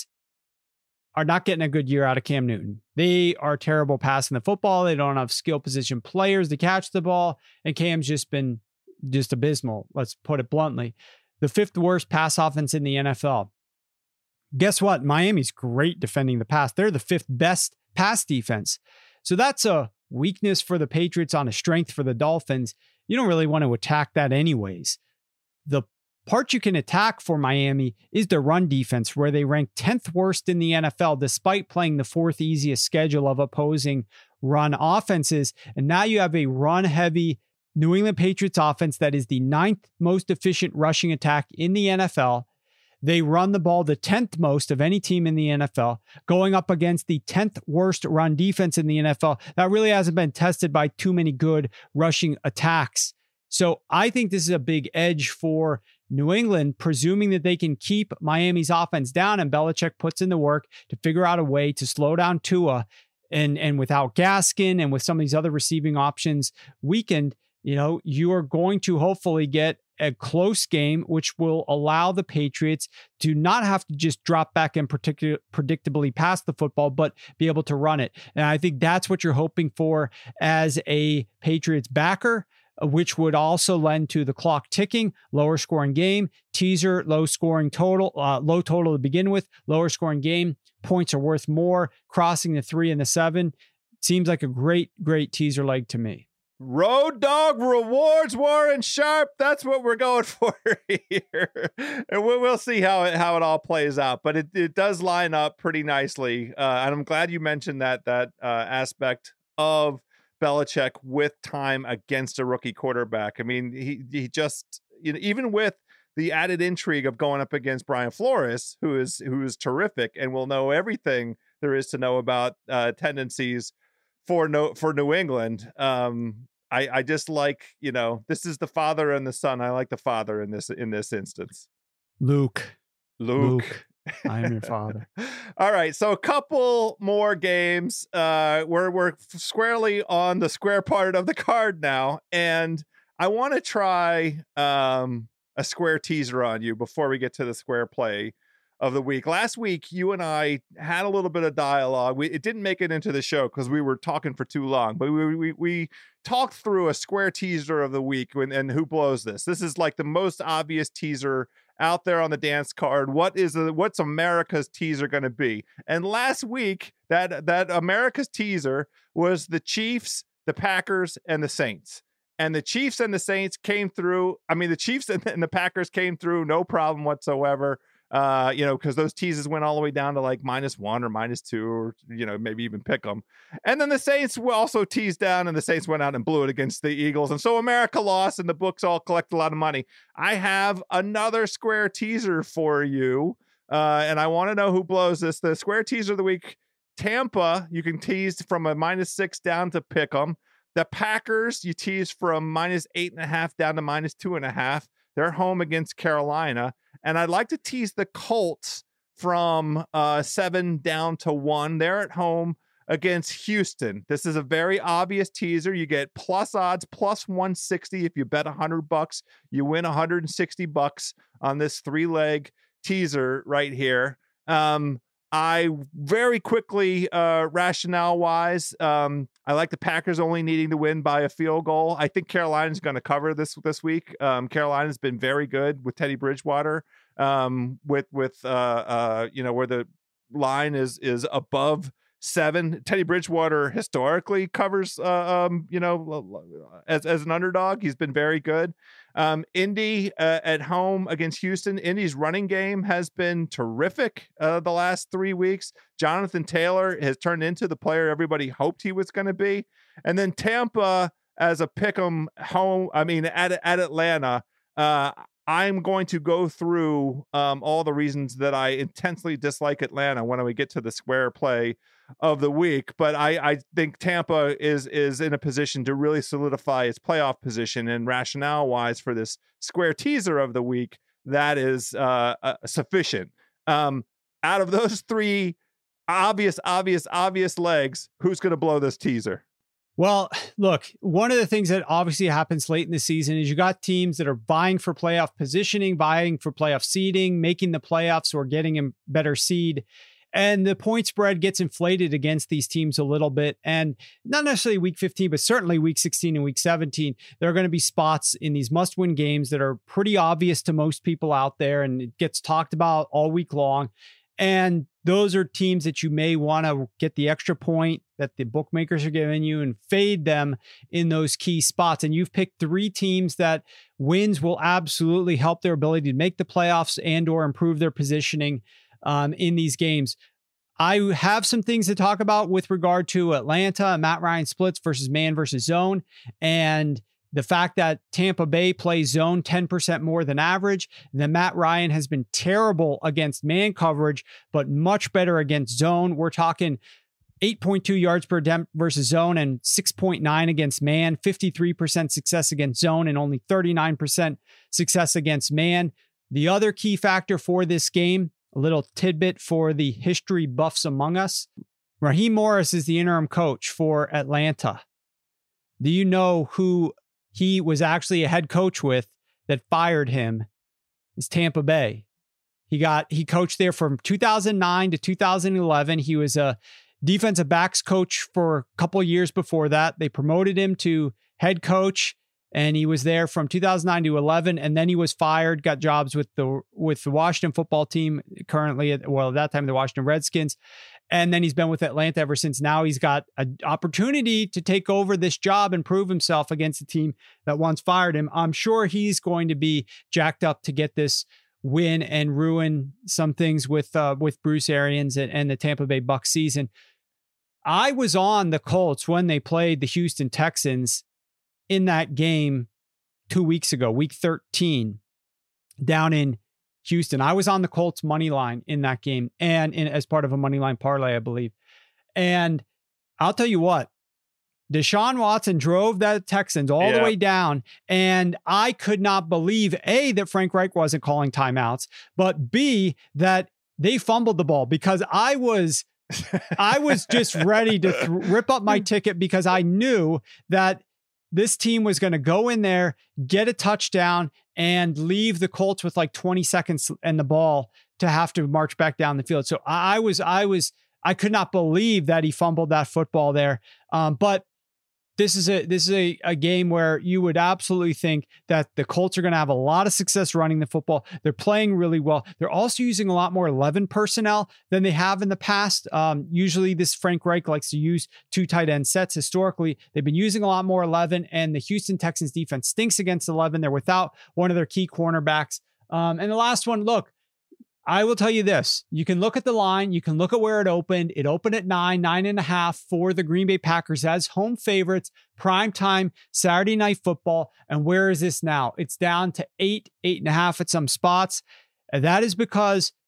are not getting a good year out of Cam Newton. They are terrible passing the football. They don't have skill position players to catch the ball. And Cam's just been just abysmal. Let's put it bluntly. The fifth worst pass offense in the N F L. Guess what? Miami's great defending the pass. They're the fifth best pass defense. So that's a weakness for the Patriots on a strength for the Dolphins. You don't really want to attack that anyways. The part you can attack for Miami is the run defense, where they rank tenth worst in the N F L, despite playing the fourth easiest schedule of opposing run offenses. And now you have a run-heavy New England Patriots offense that is the ninth most efficient rushing attack in the N F L. They run the ball the tenth most of any team in the N F L, going up against the tenth worst run defense in the N F L. That really hasn't been tested by too many good rushing attacks. So I think this is a big edge for New England, presuming that they can keep Miami's offense down, and Belichick puts in the work to figure out a way to slow down Tua. And, and without Gaskin and with some of these other receiving options weakened, you know, you are going to hopefully get a close game, which will allow the Patriots to not have to just drop back and particu- predictably pass the football, but be able to run it. And I think that's what you're hoping for as a Patriots backer, which would also lend to the clock ticking, lower scoring game, teaser, low scoring total, uh, low total to begin with, lower scoring game, points are worth more, crossing the three and the seven. Seems like a great, great teaser leg to me. Road dog rewards, Warren Sharp. That's what we're going for here. And we'll, we'll see how it, how it all plays out. But it, it does line up pretty nicely. Uh, and I'm glad you mentioned that, that uh, aspect of Belichick with time against a rookie quarterback. I mean, he, he just, you know, even with the added intrigue of going up against Brian Flores, who is, who is terrific and will know everything there is to know about uh, tendencies for no for New England. Um, I, I just like, you know, this is the father and the son. I like the father in this, in this instance. Luke, Luke, Luke I am your father. All right. So a couple more games. Uh, we're, we're squarely on the square part of the card now. And I want to try um, a square teaser on you before we get to the square play of the week. Last week, you and I had a little bit of dialogue. We, it didn't make it into the show because we were talking for too long, but we, we, we talked through a square teaser of the week and, and who blows this. This is like the most obvious teaser out there on the dance card. What is a, what's America's teaser going to be? And last week, that, that America's teaser was the Chiefs, the Packers, and the Saints. And the Chiefs and the Saints came through. I mean, the Chiefs and, and the Packers came through, no problem whatsoever. Uh, you know, because those teases went all the way down to like minus one or minus two, or, you know, maybe even pick them. And then the Saints were also teased down, and the Saints went out and blew it against the Eagles. And so America lost, and the books all collect a lot of money. I have another square teaser for you, uh, and I want to know who blows this. The square teaser of the week Tampa, you can tease from a minus six down to pick 'em. The Packers, you tease from minus eight and a half down to minus two and a half. They're home against Carolina. And I'd like to tease the Colts from uh, seven down to one. They're at home against Houston. This is a very obvious teaser. You get plus odds, plus one sixty. If you bet one hundred bucks, you win one hundred sixty bucks on this three-leg teaser right here. Um, I very quickly, uh, rationale-wise, um, I like the Packers only needing to win by a field goal. I think Carolina's going to cover this this week. Um, Carolina's been very good with Teddy Bridgewater, um, with with uh, uh, you know, where the line is is above seven. Teddy Bridgewater historically covers, uh, um, you know, as as an underdog. He's been very good. Um, Indy uh, at home against Houston. Indy's running game has been terrific uh, the last three weeks. Jonathan Taylor has turned into the player everybody hoped he was going to be. And then Tampa as a pick'em home. I mean, at at Atlanta. Uh, I'm going to go through um, all the reasons that I intensely dislike Atlanta when we get to the square play of the week. But I, I think Tampa is is in a position to really solidify its playoff position, and rationale wise for this square teaser of the week, that is uh, uh, sufficient. Um, out of those three obvious, obvious, obvious legs, who's going to blow this teaser? Well, look, one of the things that obviously happens late in the season is you got teams that are vying for playoff positioning, vying for playoff seeding, making the playoffs or getting a better seed. And the point spread gets inflated against these teams a little bit. And not necessarily week fifteen, but certainly week sixteen and week seventeen, there are going to be spots in these must-win games that are pretty obvious to most people out there. And it gets talked about all week long. And those are teams that you may want to get the extra point that the bookmakers are giving you and fade them in those key spots. And you've picked three teams that wins will absolutely help their ability to make the playoffs and or improve their positioning um, in these games. I have some things to talk about with regard to Atlanta, Matt Ryan splits versus man versus zone, and the fact that Tampa Bay plays zone ten percent more than average. Then Matt Ryan has been terrible against man coverage, but much better against zone. We're talking eight point two yards per attempt versus zone and six point nine against man, fifty-three percent success against zone and only thirty-nine percent success against man. The other key factor for this game, a little tidbit for the history buffs among us. Raheem Morris is the interim coach for Atlanta. Do you know who he was actually a head coach with that fired him? Is Tampa Bay. He got, he coached there from two thousand nine to two thousand eleven. He was a defensive backs coach for a couple of years before that. They promoted him to head coach, and he was there from two thousand nine to eleven. And then he was fired, got jobs with the, with the Washington football team currently at, well, at that time, the Washington Redskins. And then he's been with Atlanta ever since. Now he's got an opportunity to take over this job and prove himself against the team that once fired him. I'm sure he's going to be jacked up to get this win and ruin some things with uh, with Bruce Arians and, and the Tampa Bay Bucs season. I was on the Colts when they played the Houston Texans in that game two weeks ago, week thirteen, down in Houston. I was on the Colts money line in that game and in as part of a money line parlay, I believe. And I'll tell you what, Deshaun Watson drove the Texans all yeah. the way down. And I could not believe, A, that Frank Reich wasn't calling timeouts, but B, that they fumbled the ball, because I was, I was just ready to th- rip up my ticket, because I knew that this team was going to go in there, get a touchdown, and leave the Colts with like twenty seconds and the ball to have to march back down the field. So I was, I was, I could not believe that he fumbled that football there. Um, but this is a, this is a, a game where you would absolutely think that the Colts are going to have a lot of success running the football. They're playing really well. They're also using a lot more eleven personnel than they have in the past. Um, usually this Frank Reich likes to use two tight end sets. Historically, they've been using a lot more eleven, and the Houston Texans defense stinks against eleven. They're without one of their key cornerbacks. Um, and the last one, look, I will tell you this. You can look at the line. You can look at where it opened. It opened at nine, nine and a half for the Green Bay Packers as home favorites, prime time, Saturday night football. And where is this now? It's down to eight, eight and a half at some spots. And that is because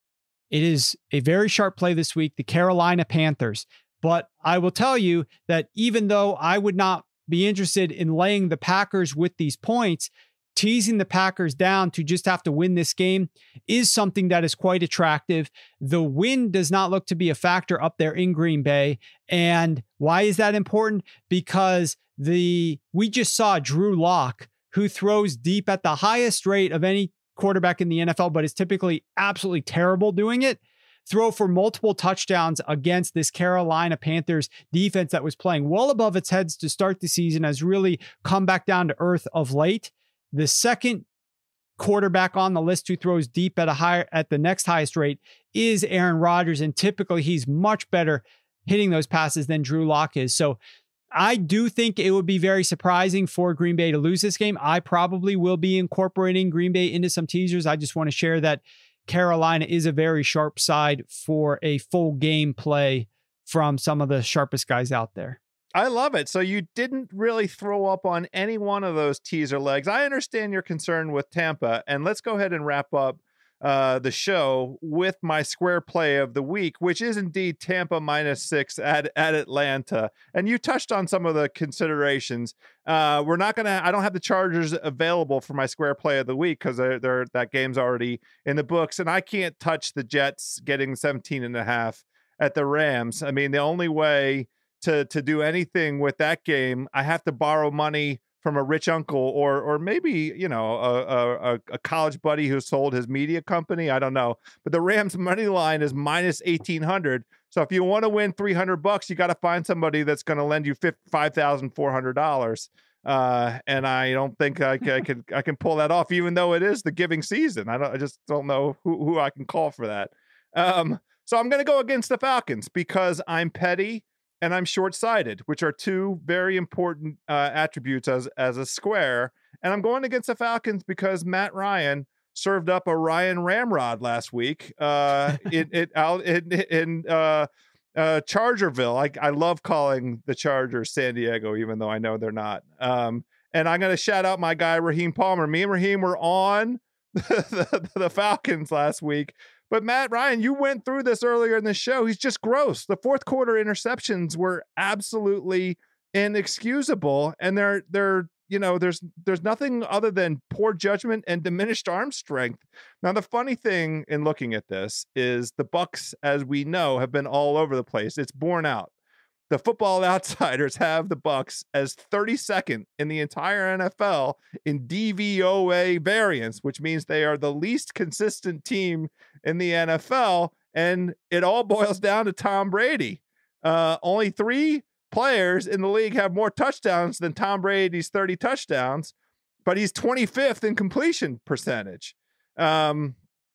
it is a very sharp play this week, the Carolina Panthers. But I will tell you that even though I would not be interested in laying the Packers with these points, teasing the Packers down to just have to win this game is something that is quite attractive. The win does not look to be a factor up there in Green Bay. And why is that important? Because the we just saw Drew Lock, who throws deep at the highest rate of any quarterback in the N F L, but is typically absolutely terrible doing it, throw for multiple touchdowns against this Carolina Panthers defense that was playing well above its heads to start the season, has really come back down to earth of late. The second quarterback on the list who throws deep at a higher, at the next highest rate is Aaron Rodgers. And typically he's much better hitting those passes than Drew Lock is. So I do think it would be very surprising for Green Bay to lose this game. I probably will be incorporating Green Bay into some teasers. I just want to share that Carolina is a very sharp side for a full game play from some of the sharpest guys out there. I love it. So you didn't really throw up on any one of those teaser legs. I understand your concern with Tampa, and let's go ahead and wrap up uh, the show with my square play of the week, which is indeed Tampa minus six at, at Atlanta. And you touched on some of the considerations. Uh, we're not going to, I don't have the Chargers available for my square play of the week because they're, they're, that game's already in the books, and I can't touch the Jets getting seventeen and a half at the Rams. I mean, the only way to to do anything with that game, I have to borrow money from a rich uncle or or maybe, you know, a, a, a college buddy who sold his media company. I don't know. But the Rams money line is minus eighteen hundred. So if you want to win three hundred bucks, you got to find somebody that's going to lend you five thousand four hundred dollars. Uh, and I don't think I, I can I can pull that off, even though it is the giving season. I don't I just don't know who, who I can call for that. Um, so I'm going to go against the Falcons because I'm petty and I'm short-sighted, which are two very important uh, attributes as as a square. And I'm going against the Falcons because Matt Ryan served up a Ryan Ramrod last week uh, it, it out in, in uh, uh, Chargerville. I, I love calling the Chargers San Diego, even though I know they're not. Um, and I'm going to shout out my guy, Raheem Palmer. Me and Raheem were on the, the Falcons last week. But Matt Ryan, you went through this earlier in the show. He's just gross. The fourth quarter interceptions were absolutely inexcusable. And they're, they're, you know, there's, there's nothing other than poor judgment and diminished arm strength. Now, the funny thing in looking at this is the Bucs, as we know, have been all over the place. It's borne out. The Football Outsiders have the Bucs as thirty-second in the entire N F L in D V O A variance, which means they are the least consistent team in the N F L. And it all boils down to Tom Brady. Uh, only three players in the league have more touchdowns than Tom Brady's thirty touchdowns, but he's twenty-fifth in completion percentage. Um,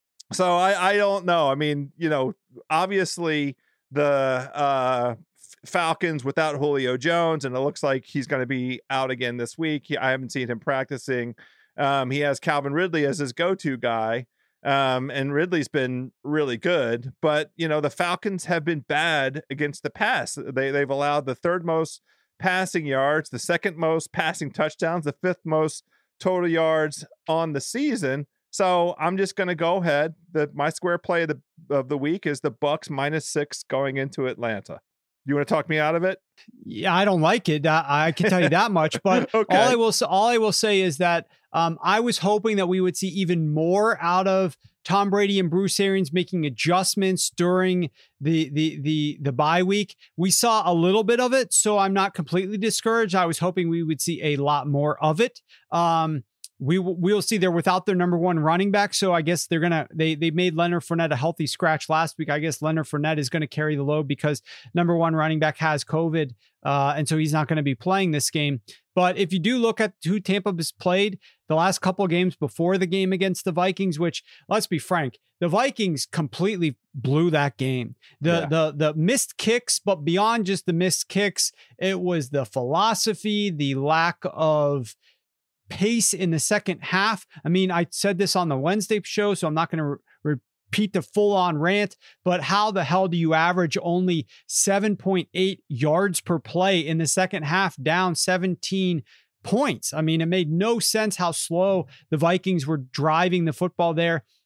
so I, I don't know. I mean, you know, obviously the uh, Falcons without Julio Jones, and it looks like he's going to be out again this week. He, I haven't seen him practicing. Um, he has Calvin Ridley as his go-to guy. Um, and Ridley's been really good, but you know, the Falcons have been bad against the pass. They they've allowed the third most passing yards, the second most passing touchdowns, the fifth most total yards on the season. So I'm just going to go ahead. The my square play of the of the week is the Bucs minus six going into Atlanta. You want to talk me out of it? Yeah, I don't like it. I, I can tell you that much. But okay. all I will all I will say is that um, I was hoping that we would see even more out of Tom Brady and Bruce Arians making adjustments during the the the the bye week. We saw a little bit of it, so I'm not completely discouraged. I was hoping we would see a lot more of it. Um, We we'll see they're without their number one running back. So I guess they're going to, they, they made Leonard Fournette a healthy scratch last week. I guess Leonard Fournette is going to carry the load because number one running back has COVID. Uh, and so he's not going to be playing this game. But if you do look at who Tampa has played the last couple of games before the game against the Vikings, which let's be frank, the Vikings completely blew that game. The, yeah. the, the missed kicks, but beyond just the missed kicks, it was the philosophy, the lack of pace in the second half. I mean, I said this on the Wednesday show, so I'm not going to re- repeat the full-on rant, but how the hell do you average only seven point eight yards per play in the second half, down seventeen points? I mean, it made no sense how slow the Vikings were driving the football there.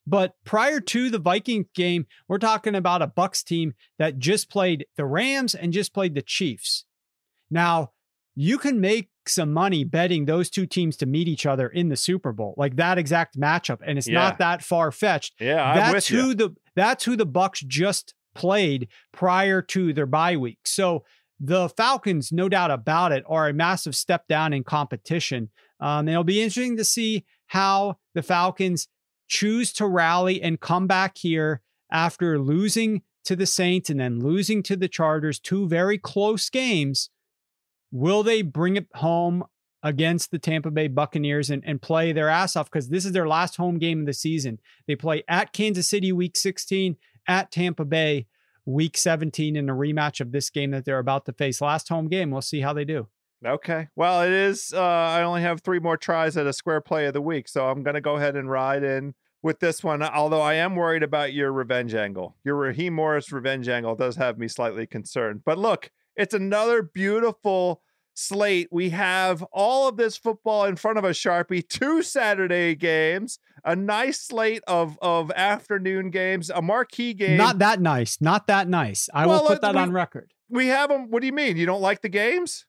But prior to the Vikings game, we're talking about a Bucs team that just played the Rams and just played the Chiefs. Now, you can make some money betting those two teams to meet each other in the Super Bowl, like that exact matchup, and it's Yeah. not that far fetched. Yeah, I'm that's with who you. the that's who the Bucs just played prior to their bye week. So the Falcons, no doubt about it, are a massive step down in competition. Um, and it'll be interesting to see how the Falcons choose to rally and come back here after losing to the Saints and then losing to the Chargers, two very close games. Will they bring it home against the Tampa Bay Buccaneers and, and play their ass off? Because this is their last home game of the season. They play at Kansas City week sixteen, at Tampa Bay week seventeen in a rematch of this game that they're about to face. Last home game. We'll see how they do. Okay. Well, it is. Uh, I only have three more tries at a square play of the week, so I'm going to go ahead and ride in with this one. Although I am worried about your revenge angle. Your Raheem Morris revenge angle does have me slightly concerned. But look, it's another beautiful slate. We have all of this football in front of us, Sharpie. Two Saturday games, a nice slate of of afternoon games, a marquee game. Not that nice. Not that nice. I Well, will put uh, that we- on record. We have them. What do you mean? You don't like the games?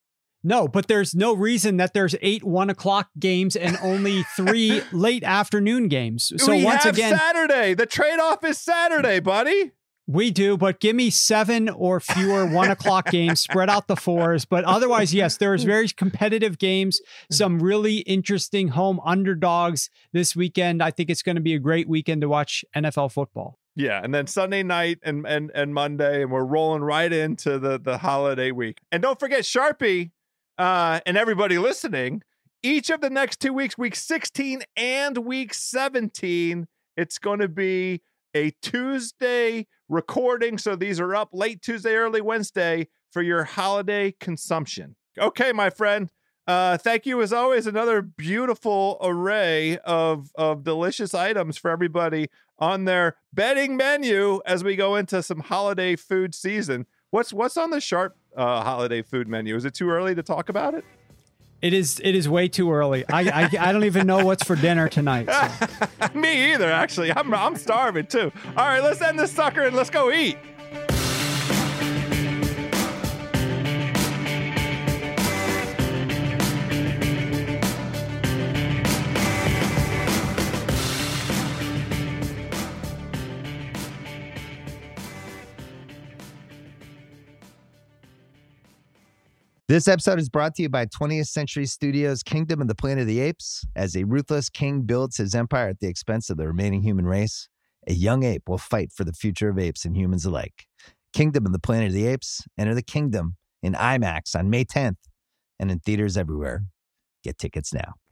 No, but there's no reason that there's eight one o'clock games and only three late afternoon games. So we once have again, Saturday. The trade-off is Saturday, buddy. we do, but give me seven or fewer one o'clock games, spread out the fours. But otherwise, yes, there's very competitive games, some really interesting home underdogs this weekend. I think it's going to be a great weekend to watch N F L football. Yeah, and then Sunday night and and and Monday, and we're rolling right into the the holiday week. And don't forget, Sharpie, uh, and everybody listening, each of the next two weeks, week sixteen and week seventeen, it's going to be a Tuesday recording. So these are up late Tuesday, early Wednesday for your holiday consumption. Okay, my friend. Uh, thank you as always. Another beautiful array of, of delicious items for everybody on their betting menu as we go into some holiday food season. What's what's on the Sharp uh, holiday food menu? Is it too early to talk about it? It is. It is way too early. I I, I don't even know what's for dinner tonight. So. Me either, actually. I'm I'm starving too. All right, let's end this sucker and let's go eat. This episode is brought to you by twentieth Century Studios' Kingdom of the Planet of the Apes. As a ruthless king builds his empire at the expense of the remaining human race, a young ape will fight for the future of apes and humans alike. Kingdom of the Planet of the Apes. Enter the kingdom in IMAX on May tenth and in theaters everywhere. Get tickets now.